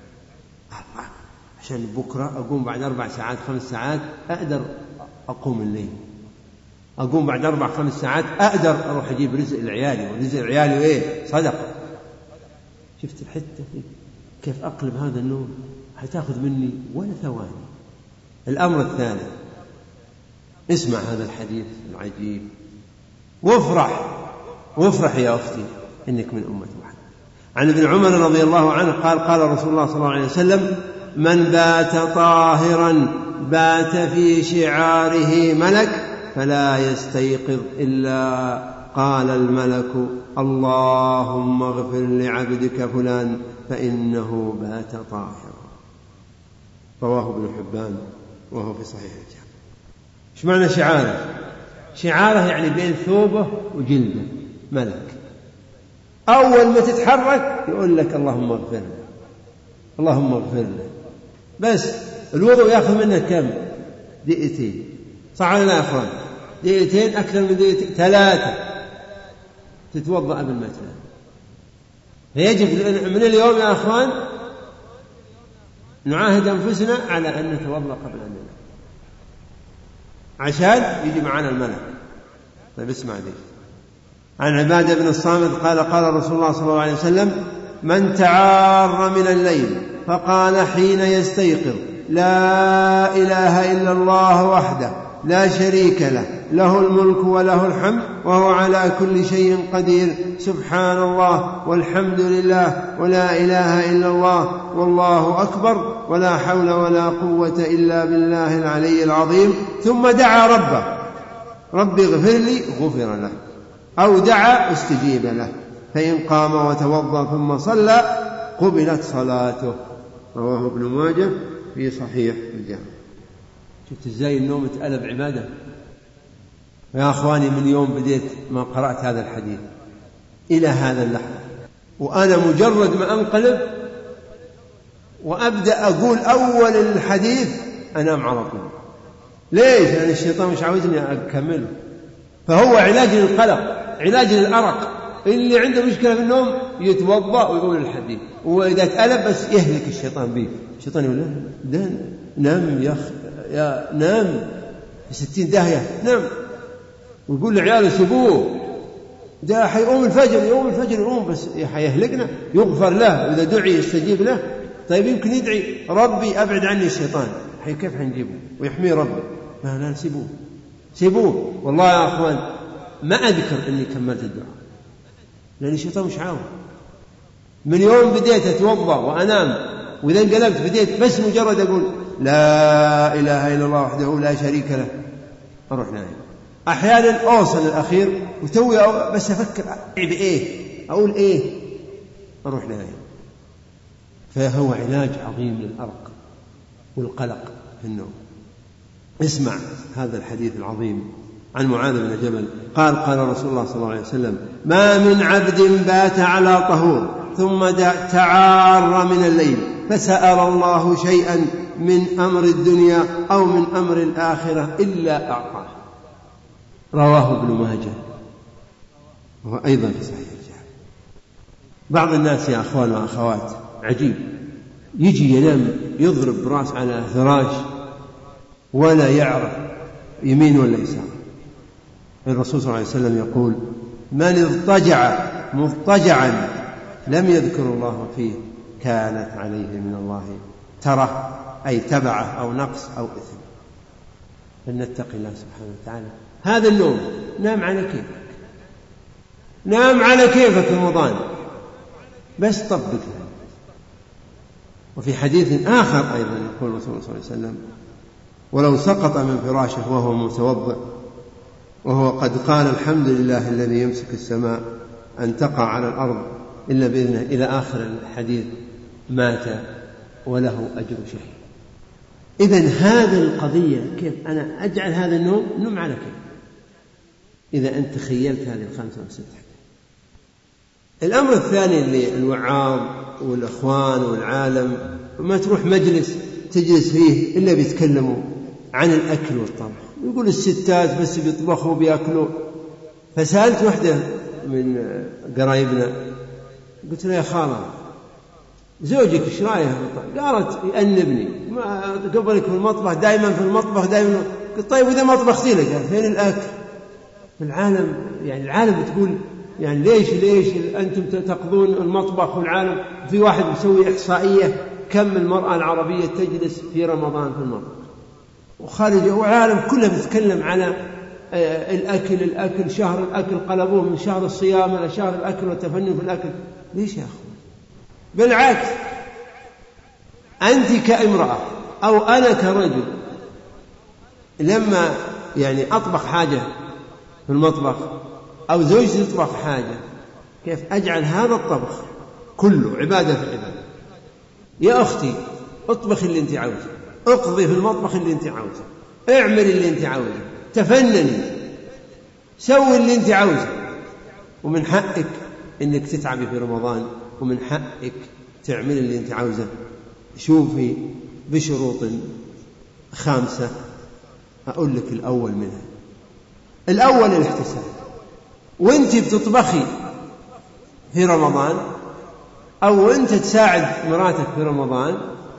عشان بكرة أقوم بعد أربع ساعات خمس ساعات أقدر أقوم الليل، أقوم بعد أربع خمس ساعات أقدر أروح أجيب رزق لعيالي، ورزق عيالي إيه؟ صدقة. شفت الحتة كيف أقلب هذا النوم؟ حتاخذ مني ولا ثواني. الأمر الثالث، اسمع هذا الحديث العجيب وافرح، وافرح يا أختي إنك من أمة محمد. عن ابن عمر رضي الله عنه قال قال رسول الله صلى الله عليه وسلم: من بات طاهرا بات في شعاره ملك فلا يستيقظ إلا قال الملك: اللهم اغفر لعبدك فلان فإنه بات طاهرا. رواه ابن حبان وهو في صحيح الجامع. ايش معنى شعاره؟ شعاره يعني بين ثوبه وجلده ملك، أول ما تتحرك يقول لك اللهم اغفر له، اللهم اغفر له. بس الوضوء يأخذ منك كم؟ دقيقتين، صح ولا لا يا أخوان؟ دقيقتين، أكثر من دقيقتين، ثلاثة. تتوضأ قبل ما تنام. فيجب من اليوم يا أخوان نعاهد أنفسنا على أن نتوضأ قبل أن ننام عشان يجي معنا الملك. طيب اسمع ذي. عن عبادة بن الصامت قال قال رسول الله صلى الله عليه وسلم: من تعار من الليل فقال حين يستيقظ: لا إله إلا الله وحده لا شريك له، له الملك وله الحمد وهو على كل شيء قدير، سبحان الله والحمد لله ولا إله إلا الله والله أكبر ولا حول ولا قوة إلا بالله العلي العظيم، ثم دعا ربه: رب اغفر لي، غفر له، أو دعا استجيب له، فإن قام وتوضأ ثم صلى قبلت صلاته. رواه ابن ماجه في صحيح الجامع. شفت ازاي النوم اتقلب عبادة؟ يا أخواني من يوم بديت ما قرأت هذا الحديث إلى هذا اللحظة وأنا مجرد ما أنقلب وأبدأ أقول أول الحديث أنام على طول. ليش؟ لأن الشيطان مش عاوزني أكمله. فهو علاج للقلق، علاج للأرق. اللي عنده مشكلة في النوم يتوضأ ويقول الحديث، وإذا تقلب بس يهلك الشيطان به. الشيطان يقول له نام يا أخ، يا نام ستين داهية نام، ويقول لعياله سبوه، ده حيقوم الفجر، يقوم الفجر يقوم بس حيهلكنا، يغفر له وإذا دعي يستجيب له. طيب يمكن يدعي ربي أبعد عني الشيطان، حي كيف حنجيبه ويحميه ربي؟ لا لا سيبوه سيبوه. والله يا أخوان ما أذكر أني كملت الدعاء لأن الشيطان مش عاون. من يوم بديت أتوضأ وأنام وإذا انقلبت بديت بس مجرد أقول لا إله إلا الله وحده لا شريك له أروح نايم. أحيانا أوصل الأخير وتوي بس أفكر بإيه أقول إيه أروح نايم. فهو علاج عظيم للأرق والقلق في النوم. اسمع هذا الحديث العظيم عن معاذ بن جبل قال قال رسول الله صلى الله عليه وسلم: ما من عبد بات على طهور ثم تعار من الليل فسأل الله شيئا من أمر الدنيا أو من أمر الآخرة إلا أعطاه. رواه ابن ماجه وهو أيضا في صحيح الجامع. بعض الناس يا أخوان وأخوات عجيب، يجي ينام يضرب براس على فراش ولا يعرف يمين ولا يسار. الرسول صلى الله عليه وسلم يقول: من اضطجع مضطجعا لم يذكر الله فيه كانت عليه من الله تره، أي تبعه أو نقص أو إثم. فلنتقي الله سبحانه وتعالى. هذا النوم نام على كيفك، نام على كيفك في رمضان بس طبق له. وفي حديث آخر أيضا يقول الرسول صلى الله عليه وسلم: ولو سقط من فراشه وهو متوضئ وهو قد قال الحمد لله الذي يمسك السماء أن تقع على الأرض إلا بإذنه إلى آخر الحديث مات وله أجر شهيد. إذن هذه القضية كيف أنا أجعل هذا النوم نوم على كيف إذا أنت تخيلت هذه الخمسة وستة. الأمر الثاني اللي الوعاظ والأخوان والعالم ما تروح مجلس تجلس فيه إلا بيتكلموا عن الأكل والطبخ، يقول الستات بس بيطبخوا بيأكلوا. فسألت واحدة من قرايبنا قلت لها يا خالة زوجك ايش رايه؟ قالت يأنبني ما قبلك في المطبخ دائما في المطبخ دائما. قلت طيب إذا ما طبختي لك يعني فين الأكل؟ العالم يعني العالم بتقول يعني ليش ليش أنتم تقضون المطبخ والعالم. في واحد مسوي إحصائية كم المرأة العربية تجلس في رمضان في المطبخ وخارج، والعالم كله بيتكلم على الأكل الأكل شهر الأكل، قلبوه من شهر الصيام إلى شهر الأكل والتفنن في الأكل. ليش يا أخوان؟ بالعكس أنت كامرأة أو أنا كرجل لما يعني أطبخ حاجة في المطبخ أو زوجتي تطبخ حاجة كيف أجعل هذا الطبخ كله عبادة في عبادة. يا أختي اطبخ اللي أنت عاوزه، اقضي في المطبخ اللي أنت عاوزه، اعمل اللي أنت عاوزه، تفنني، سوي اللي أنت عاوزه. ومن حقك إنك تتعبي في رمضان، ومن حقك تعمل اللي أنت عاوزه. شوفي بشروط خامسة أقول لك الأول منها. الأول الاحتساب. وانت بتطبخي في رمضان أو أنت تساعد مراتك في رمضان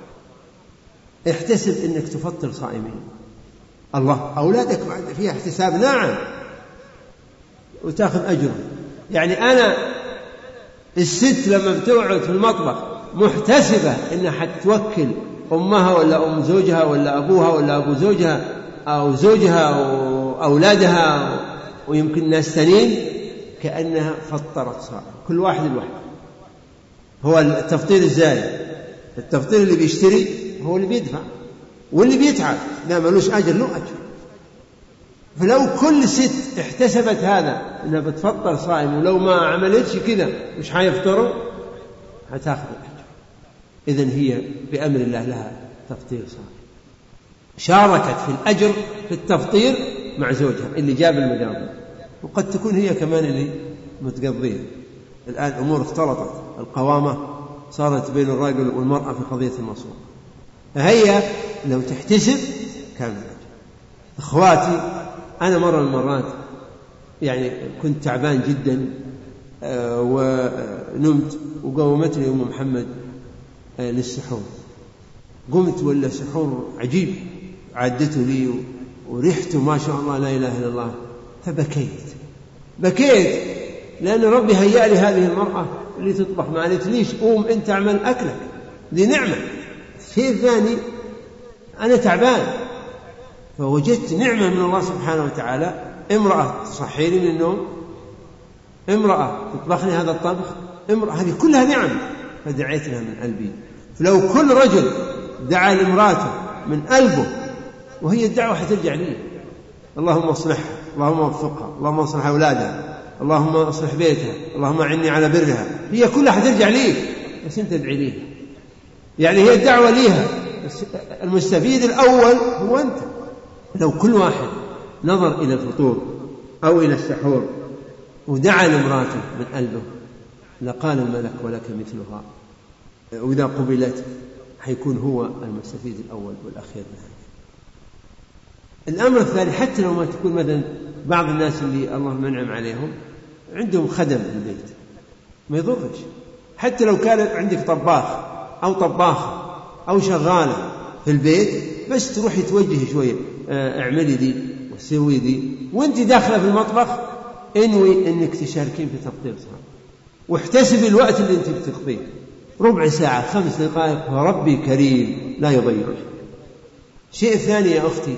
احتسب إنك تفطر صائمين. الله أولادك بعد فيها احتساب نعم وتأخذ أجر. يعني أنا الست لما بتقعد في المطبخ محتسبة إنها حتوكل أمها ولا أم زوجها ولا أبوها ولا أبو زوجها أو زوجها وأولادها ويمكن ناس تانين كأنها فطرت صائم. كل واحد الواحد هو التفطير الزايد. التفطير اللي بيشتري هو اللي بيدفع واللي بيتعب لا ملوش أجر له أجر. فلو كل ست احتسبت هذا إنها بتفطر صائم ولو ما عملتش كذا مش حيفطروا هتاخذ الأجر. إذن هي بأمر الله لها تفطير صائم، شاركت في الأجر في التفطير مع زوجها اللي جاب المقاضي، وقد تكون هي كمان اللي متقضية. الآن أمور اختلطت، القوامة صارت بين الرجل والمرأة في قضية المصروف. فهي لو تحتسب كان الأجر. أخواتي أنا مرة من المرات يعني كنت تعبان جدا ونمت وقومتني أم محمد للسحور. قمت ولا سحور عجيب عدته لي وريحته ما شاء الله لا إله إلا الله. فبكيت بكيت لأن ربي هيأ لي هذه المرأة اللي تطبخ ما قالت ليش قوم أنت اعمل أكلك، دي نعمة. شيء ثاني أنا تعبان فوجدت نعمة من الله سبحانه وتعالى، امرأة تصحيني من النوم، امرأة تطبخني هذا الطبخ، امرأة، هذه كلها نعم. فدعيت لها من قلبي. فلو كل رجل دعا لامرأته من قلبه وهي الدعوة حترجع لي، اللهم اصلحها، اللهم وفقها، اللهم اصلح أولادها، اللهم اصلح بيتها، اللهم أعني على برها، هي كلها حترجع لي بس انت ادعي ليها. يعني هي الدعوة ليها، المستفيد الأول هو أنت. لو كل واحد نظر إلى الفطور أو إلى السحور ودعا لامرأته من قلبه لقال الملك ولك مثلها، وإذا قبلت حيكون هو المستفيد الأول والأخير منها. الأمر الثاني حتى لو ما تكون مثلا بعض الناس اللي الله منعم عليهم عندهم خدم في البيت ما يضرش، حتى لو كان عندك طباخ أو طباخة أو شغالة في البيت بس تروحي توجهي شوية اعملي دي وسوي دي وانت داخلة في المطبخ انوي انك تشاركين في تفطير صائم واحتسبي الوقت اللي انت بتقضيه ربع ساعة خمس دقائق وربي كريم لا يضيعك. شيء ثاني يا أختي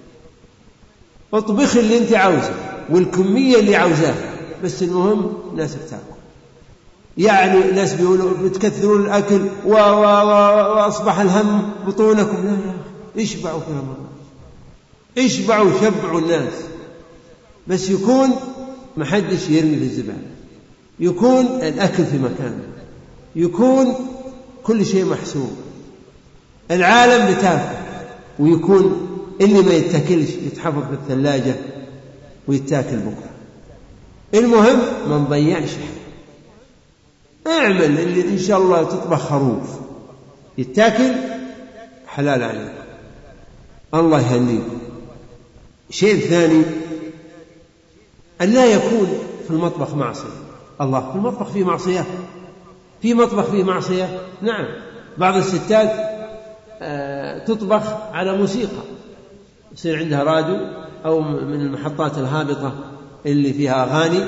اطبخي اللي انت عاوزه والكمية اللي عاوزاها بس المهم ناس بتاكل. يعني ناس بيقولوا بتكثرون الأكل و... و... وأصبح الهم بطونكم. لا لا اشبعوا في رمضان، اشبعوا شبعوا الناس، بس يكون محدش يرمي في الزبالة، يكون الأكل في مكانه، يكون كل شيء محسوب. العالم بتاكل، ويكون اللي ما يتاكلش يتحفظ في الثلاجة ويتاكل بكرة. المهم ما نضيعش حاجة. اعمل اللي إن شاء الله تطبخ خروف يتاكل حلال عليك، الله يهنيكم. شيء ثاني أن لا يكون في المطبخ معصية. الله، في المطبخ فيه معصية؟ في مطبخ فيه معصية؟ نعم. بعض الستات آه تطبخ على موسيقى، يصير عندها راديو أو من المحطات الهابطة اللي فيها أغاني،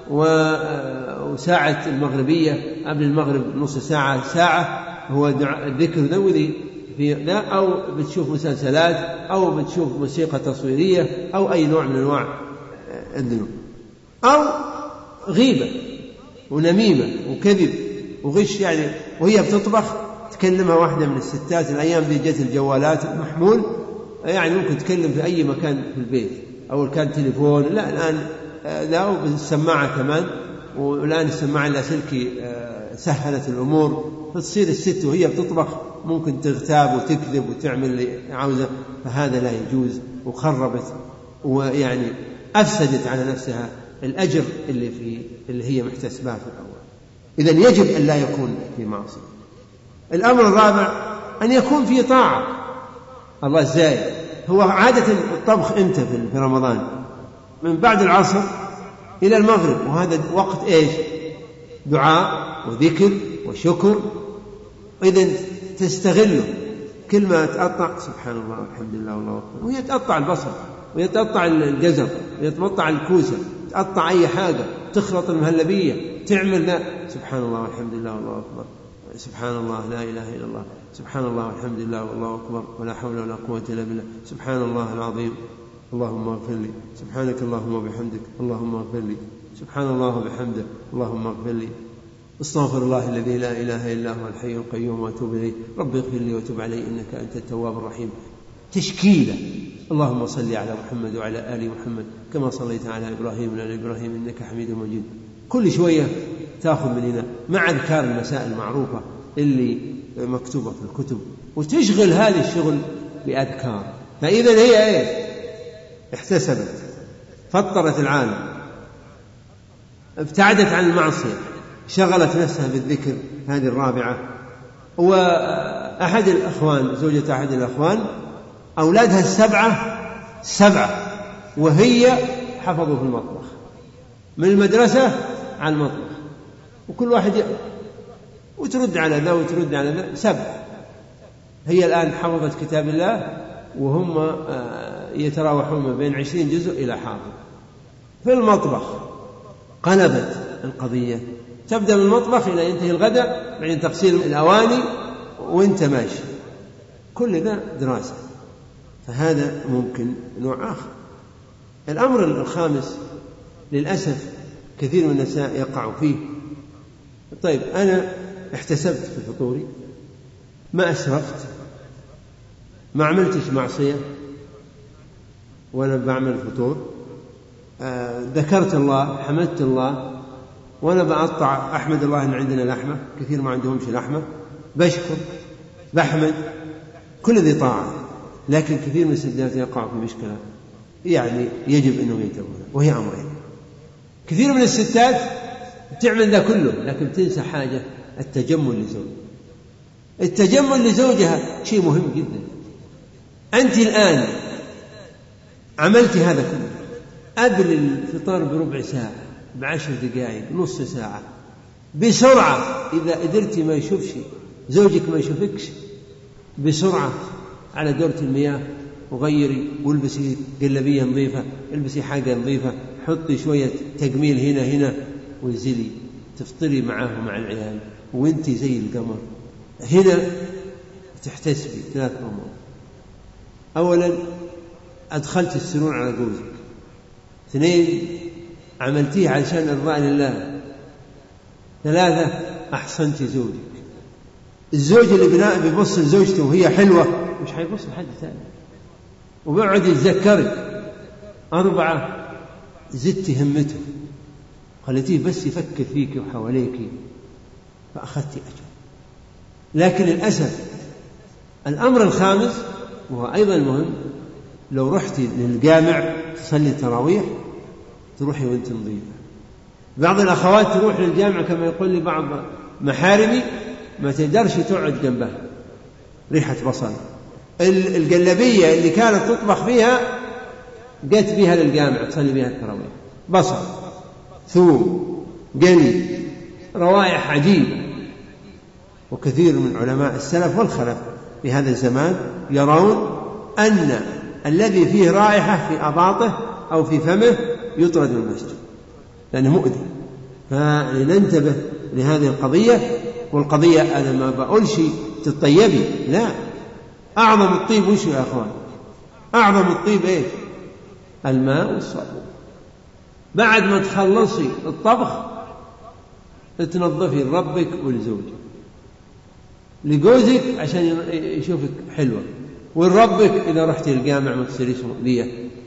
وساعة المغربية قبل المغرب نص ساعة ساعة هو الذكر ذوذي في ذا، أو بتشوف مسلسلات أو بتشوف موسيقى تصويرية أو أي نوع من أنواع الذنوب، أو غيبة ونميمة وكذب وغش يعني. وهي بتطبخ تكلمها واحدة من الستات، الأيام دي جت الجوالات المحمول، يعني ممكن تكلم في أي مكان في البيت، أو كان تليفون، لا الآن لا، وبالسماعة كمان، والآن السماعة اللاسلكي سهلت الأمور، فتصير الست وهي بتطبخ ممكن تغتاب وتكذب وتعمل اللي عاوزة، فهذا لا يجوز، وخربت ويعني أفسدت على نفسها الأجر اللي في اللي هي محتسباه في الأول. إذن يجب أن لا يكون في معصية. الأمر الرابع أن يكون في طاعة الله. إزاي؟ هو عادة الطبخ إمتى في رمضان؟ من بعد العصر إلى المغرب، وهذا وقت إيش؟ دعاء وذكر وشكر. إذن تستغله، كل ما تقطع سبحان الله والحمد لله والله أكبر، وهي تقطع البصل ويتقطع الجزر ويتقطع الكوسة، تقطع أي حاجة، تخلط المهلبية، تعمل ذا، سبحان الله والحمد لله والله أكبر، سبحان الله لا إله إلا الله، سبحان الله والحمد لله والله أكبر، ولا حول ولا قوة إلا بالله، سبحان الله العظيم، اللهم اغفر لي، سبحانك اللهم وبحمدك، اللهم اغفر لي، سبحان الله وبحمده، اللهم اغفر لي، استغفر الله الذي لا إله إلا هو الحي القيوم وأتوب إليه، رب اغفر لي وتب علي إنك أنت التواب الرحيم. تشكيلة، اللهم صل على محمد وعلى آل محمد كما صليت على إبراهيم وعلى إبراهيم إنك حميد مجيد. كل شوية تأخذ من هنا مع أذكار المساء المعروفة اللي مكتوبة في الكتب، وتشغل هذا الشغل بأذكار. فإذا هي إيه؟ احتسبت، فطرت العالم، ابتعدت عن المعصية، شغلت نفسها بالذكر. هذه الرابعة. وأحد الأخوان، زوجة أحد الأخوان، أولادها السبعة سبعة، وهي حفظوا في المطبخ، من المدرسة على المطبخ، وكل واحد ي... وترد على ذا وترد على ذا، سبعة. هي الآن حفظت كتاب الله، وهم يتراوحون ما بين عشرين جزء إلى حافظ في المطبخ. قلبت القضية، تبدأ من المطبخ إلى ينتهي الغداء، بعدين تغسيل الأواني وانت ماشي، كل ذا دراسة. فهذا ممكن نوع آخر. الأمر الخامس للأسف كثير من النساء يقع فيه. طيب أنا احتسبت في فطوري، ما أسرفت، ما عملتش معصية وأنا بعمل الفطور، آه ذكرت الله، حمدت الله، وأنا بقطع، أحمد الله أن عندنا لحمة، كثير ما عندهمش لحمة، بشكر، بحمد، كل ذي طاعة. لكن كثير من السيدات يقع في مشكلة، يعني يجب أنهم ينتبهون، وهي أمرين. كثير من الستات تعمل ذا كله، لكن تنسى حاجة، التجمل لزوجها. التجمل لزوجها شيء مهم جدا. أنت الآن عملت هذا كله قبل الفطار بربع ساعة، بعشر دقائق، نص ساعة، بسرعة. إذا قدرت ما يشوفش زوجك، ما يشوفكش، بسرعة على دورة المياه، وغيري، والبسي جلبية نظيفة، البسي حاجة نظيفة، حطي شوية تجميل هنا هنا، وانزلي تفطري معاه ومع العيال، وانتي زي القمر. هنا تحتسبي ثلاث أمور. أولا أدخلت السرور على جوزك. اثنين عملتيه علشان إرضاء لله. ثلاثة أحسنت زوجك. الزوج اللي بيبص لزوجته وهي حلوة مش هيبص لحد ثاني، وبيقعد يتذكرك. أربعة زدت همته، خليتيه بس يفكر فيك وحواليك، فأخذت أجر. لكن للأسف الأمر الخامس وهو أيضا مهم، لو رحت للجامع تصلي التراويح تروحي وانت نظيفة. بعض الأخوات تروح للجامع كما يقول لي بعض محارمي ما تقدرش تقعد جنبها ريحة بصل. الجلبية اللي كانت تطبخ فيها جت بها للجامع تصلي بها التراويح، بصل ثوم قلي روائح عجيبة. وكثير من علماء السلف والخلف في هذا الزمان يرون أن الذي فيه رائحة في أباطه أو في فمه يطرد من المسجد لأنه مؤذي. فلننتبه لهذه القضية. والقضية أنا ما بقولش تطيبي، لا، أعظم الطيب وش يا أخوان؟ أعظم الطيب إيه؟ الماء والصابون. بعد ما تخلصي الطبخ تنظفي لربك ولزوجك، لجوزك عشان يشوفك حلوة، ولربك إذا رحت الجامع ما تصيريش مؤذية،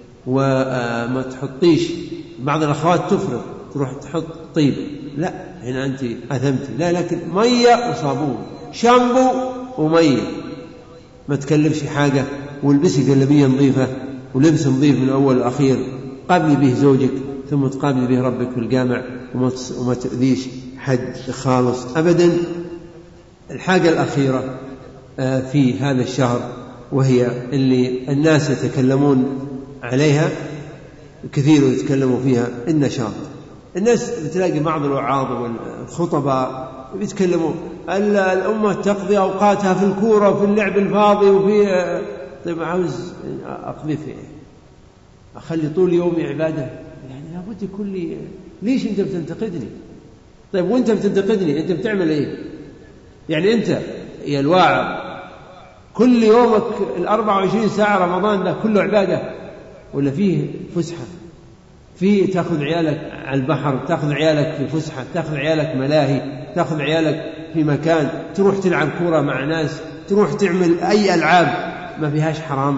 وما تحطيش. بعض الأخوات تفرط تروح تحط طيب، لا، هنا أنت أثمتي، لا، لكن مية وصابون، شامبو ومية، ما تكلفش حاجة. والبسي جلبية نظيفة ولبس نظيف من أول لأخير، قابلي به زوجك ثم تقابلي به ربك في الجامع، وما تؤذيش حد خالص أبدا. الحاجة الأخيرة في هذا الشهر وهي اللي الناس يتكلمون عليها كثير ويتكلموا فيها، النشاط. الناس بتلاقي بعض الوعاظ والخطباء بيتكلموا الأمة تقضي أوقاتها في الكورة وفي اللعب الفاضي وفي. طيب عاوز أقضي في إيه؟ أخلي طول يومي عبادة؟ يعني لابد يكون لي. ليش أنت بتنتقدني؟ طيب وأنت بتنتقدني أنت بتعمل إيه؟ يعني أنت يا الواعظ كل يومك الأربع وعشرين ساعة رمضان ده كله عبادة، ولا فيه فسحة؟ فيه تأخذ عيالك على البحر، تأخذ عيالك في فسحة، تأخذ عيالك ملاهي، تأخذ عيالك في مكان، تروح تلعب كورة مع ناس، تروح تعمل أي ألعاب ما فيهاش حرام.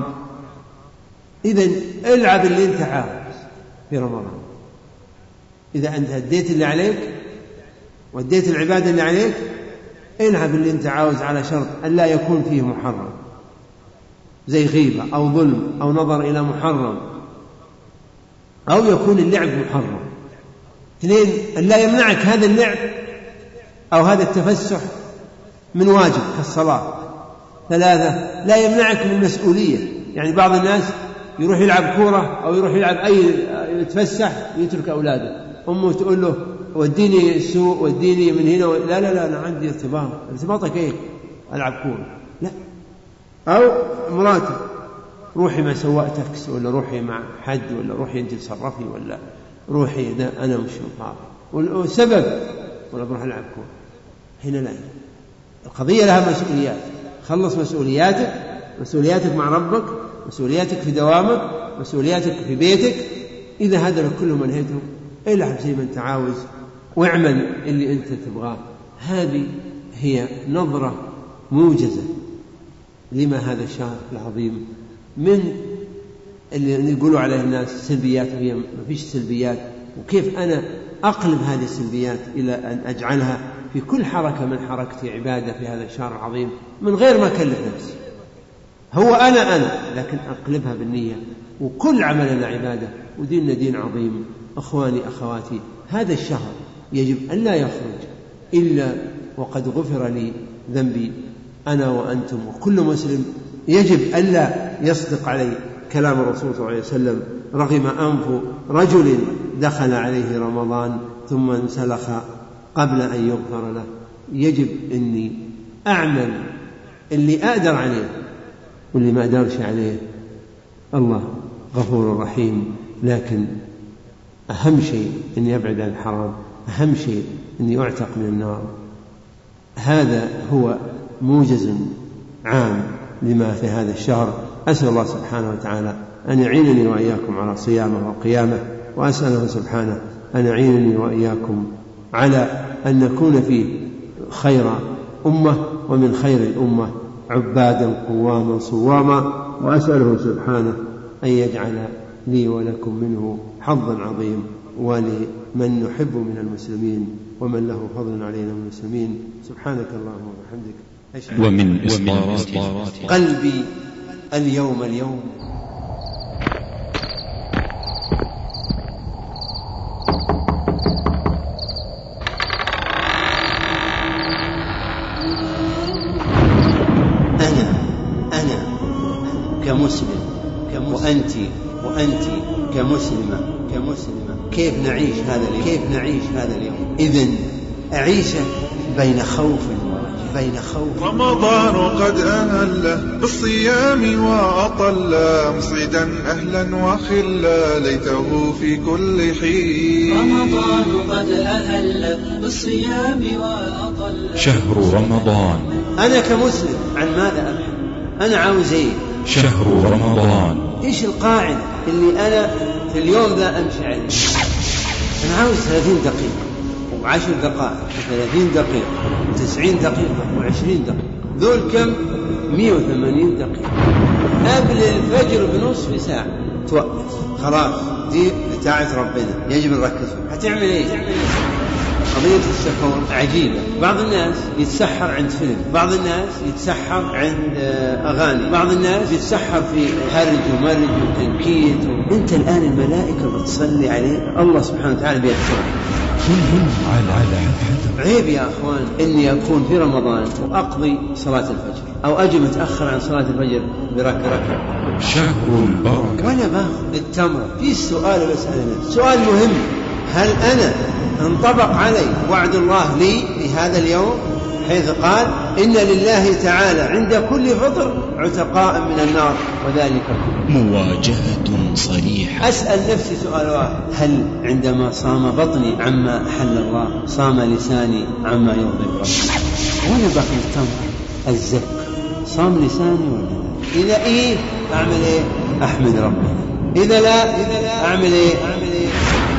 إذن العب اللي أنت عاوز في رمضان. إذا أنت أديت اللي عليك وأديت العبادة اللي عليك، العب اللي أنت عاوز على شرط أن لا يكون فيه محرم، زي غيبة أو ظلم أو نظر إلى محرم، أو يكون اللعب محرم. اثنين، أن لا يمنعك هذا اللعب أو هذا التفسح من واجب كالصلاة. ثلاثة، لا يمنعك من مسؤولية. يعني بعض الناس يروح يلعب كورة أو يروح يلعب أي يتفسح ويترك أولاده، أمه تقول له وديني السوق وديني من هنا و... لا لا لا أنا عندي ارتباط. ارتباطك إيه؟ ألعب كورة؟ لا. أو مراتي روحي مع سواق تاكس، ولا روحي مع حد، ولا روحي أنت تصرفي، ولا روحي ده أنا مش مطابق والسبب ولا بروح ألعب كورة. هنا لا، القضية لها مسؤوليات. خلص مسؤولياتك، مسؤولياتك مع ربك، مسؤولياتك في دوامك، مسؤولياتك في بيتك. إذا هذا كله منهيته العب زي ما أنت عاوز واعمل اللي أنت تبغاه. هذه هي نظرة موجزة لما هذا الشهر العظيم من اللي يقولوا عليه الناس سلبيات، وهي ما فيش سلبيات. وكيف أنا أقلب هذه السلبيات إلى أن أجعلها في كل حركة من حركتي عبادة في هذا الشهر العظيم من غير ما أكلف نفسي. هو أنا أنا لكن أقلبها بالنية، وكل عملنا عبادة، وديننا دين عظيم. أخواني أخواتي، هذا الشهر يجب أن لا يخرج إلا وقد غفر لي ذنبي أنا وأنتم، وكل مسلم يجب ألا يصدق عليه كلام الرسول صلى الله عليه وسلم: رغم أنف رجل دخل عليه رمضان ثم انسلخ قبل أن يغفر له. يجب أني أعمل اللي أقدر عليه، واللي ما أقدرش عليه الله غفور رحيم. لكن أهم شيء أن يبعد عن الحرام، أهم شيء أن يعتق من النار. هذا هو موجز عام لما في هذا الشهر. أسأل الله سبحانه وتعالى أن يعينني وإياكم على صيامه وقيامه، وأسأله سبحانه أن يعينني وإياكم على أن نكون فيه خير أمة ومن خير الأمة عبادا قواما صواما. وأسأله سبحانه أن يجعل لي ولكم منه حظا عظيم، ولمن نحب من المسلمين ومن له فضل علينا من المسلمين. سبحانك اللهم وبحمدك ومن إصدارات قلبي اليوم اليوم أنا أنا كمسلم وأنت وأنت كمسلمة كمسلمة كيف نعيش هذا اليوم كيف نعيش هذا اليوم إذن أعيشه بين خوف بين خوف. رمضان قد أهل بالصيام وأطل مصيدا أهلا وخلا ليته في كل حين. رمضان قد أهل بالصيام وأطل شهر رمضان. أنا كمسلم عن ماذا أبحث؟ أنا عاوز إيه؟ شهر رمضان. إيش القاعدة اللي أنا في اليوم ذا أمشي عليه؟ أنا عاوز ثلاثين دقيقة وعشر دقائق وثلاثين دقيقة وتسعين دقيقة وعشرين دقيقة، ذول كم؟ مئة وثمانين دقيقة. قبل الفجر بنصف ساعة توقف، خلاص دي بتاعت ربنا يجب نركز. هتعمل ايه؟ قضية السحور عجيبة. بعض الناس يتسحر عند فيلم، بعض الناس يتسحر عند أغاني، بعض الناس يتسحر في هرج ومرج وتنكيت و... انت الآن الملائكة بتصلي عليه، الله سبحانه وتعالى بيحفظك. عيب يا أخوان إني أكون في رمضان وأقضي صلاة الفجر أو أجي متأخر عن صلاة الفجر بركة. شهر البركة. وأنا باخذ التمرة. في سؤال بسأل نفسي، سؤال مهم: هل أنا انطبق علي وعد الله لي في هذا اليوم حيث قال إن لله تعالى عند كل فطر عتقاء من النار وذلك مواجهة صريحة. أسأل نفسي سؤال واحد: هل عندما صام بطني عما أحل الله صام لساني عما يغضب ربي؟ وأنا باخذ التمر الزك صام لساني ولا لا؟ إذا إيه أعمل إيه؟ أحمد ربنا. إذا لا أعمل إيه؟ أعمل إيه؟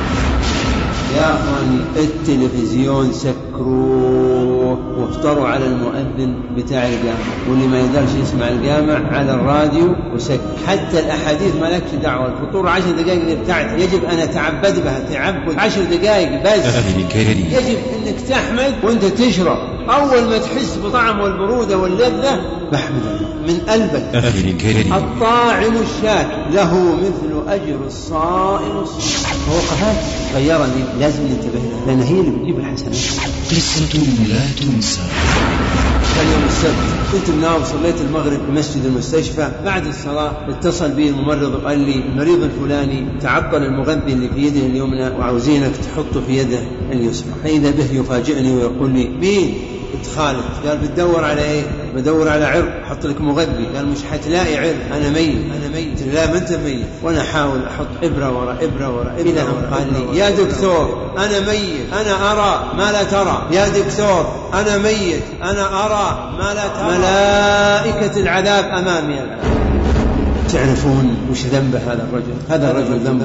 يا أخواني التلفزيون سكروه وافتروا على المؤذن بتاع الجامع، واللي ما يقدرش يسمع الجامع على الراديو وسك. حتى الأحاديث ما لكش دعوة، الفطور عشر دقائق اللي بتاعتي يجب أن أتعبد بها تعبد عشر دقائق بس. يجب أنك تحمد وأنت تشرب، أول ما تحس بطعم والبرودة واللذة بحمد الله من قلبك. الطاعم الشاكر له مثل أجر الصائم الصائم. وقفات غيرني لازم ننتبه لها لأن هي اللي بتجيب الحسنات. قصة لا تنسى. كان يوم السبت كنت منام صليت المغرب في مسجد المستشفى. بعد الصلاة اتصل بي الممرض وقال لي المريض الفلاني تعطل المغذي اللي في يده اليمنى وعاوزينك تحطه في يده اليسرى. فإذا به يفاجئني ويقول لي مين؟ قلت خالد. قال بتدور على ايه؟ بدور على عرق احط لك مغذي. قال مش حتلاقي عرق، انا ميت انا ميت. لا ما انت ميت. وانا احاول احط ابره ورا ابره ورا ابره. الى ان قال لي يا دكتور انا ميت، انا ارى ما لا ترى. يا دكتور انا ميت، انا ارى ما لا ترى. ملائكه العذاب امامي الان. تعرفون وش ذنبه هذا الرجل؟ هذا الرجل ذنبه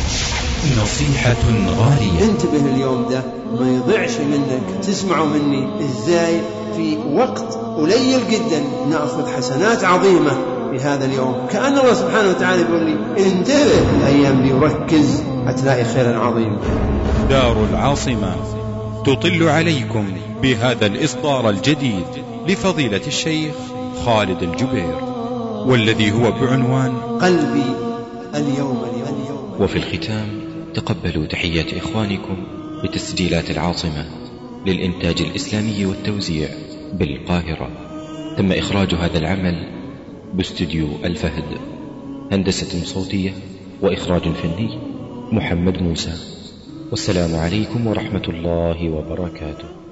نصيحة غالية. انتبه اليوم ده ما يضيعش منك. تسمعوا مني ازاي في وقت قليل جدا نأخذ حسنات عظيمة في هذا اليوم. كأن الله سبحانه وتعالى يقول لي انتبه الأيام دي وركز هتلاقي خيرا عظيما. دار العاصمة تطل عليكم بهذا الإصدار الجديد لفضيلة الشيخ خالد الجبير، والذي هو بعنوان قلبي اليوم اليوم. وفي الختام تقبلوا تحيات إخوانكم بتسجيلات العاصمة للإنتاج الإسلامي والتوزيع بالقاهرة. تم إخراج هذا العمل باستوديو الفهد. هندسة صوتية وإخراج فني محمد موسى. والسلام عليكم ورحمة الله وبركاته.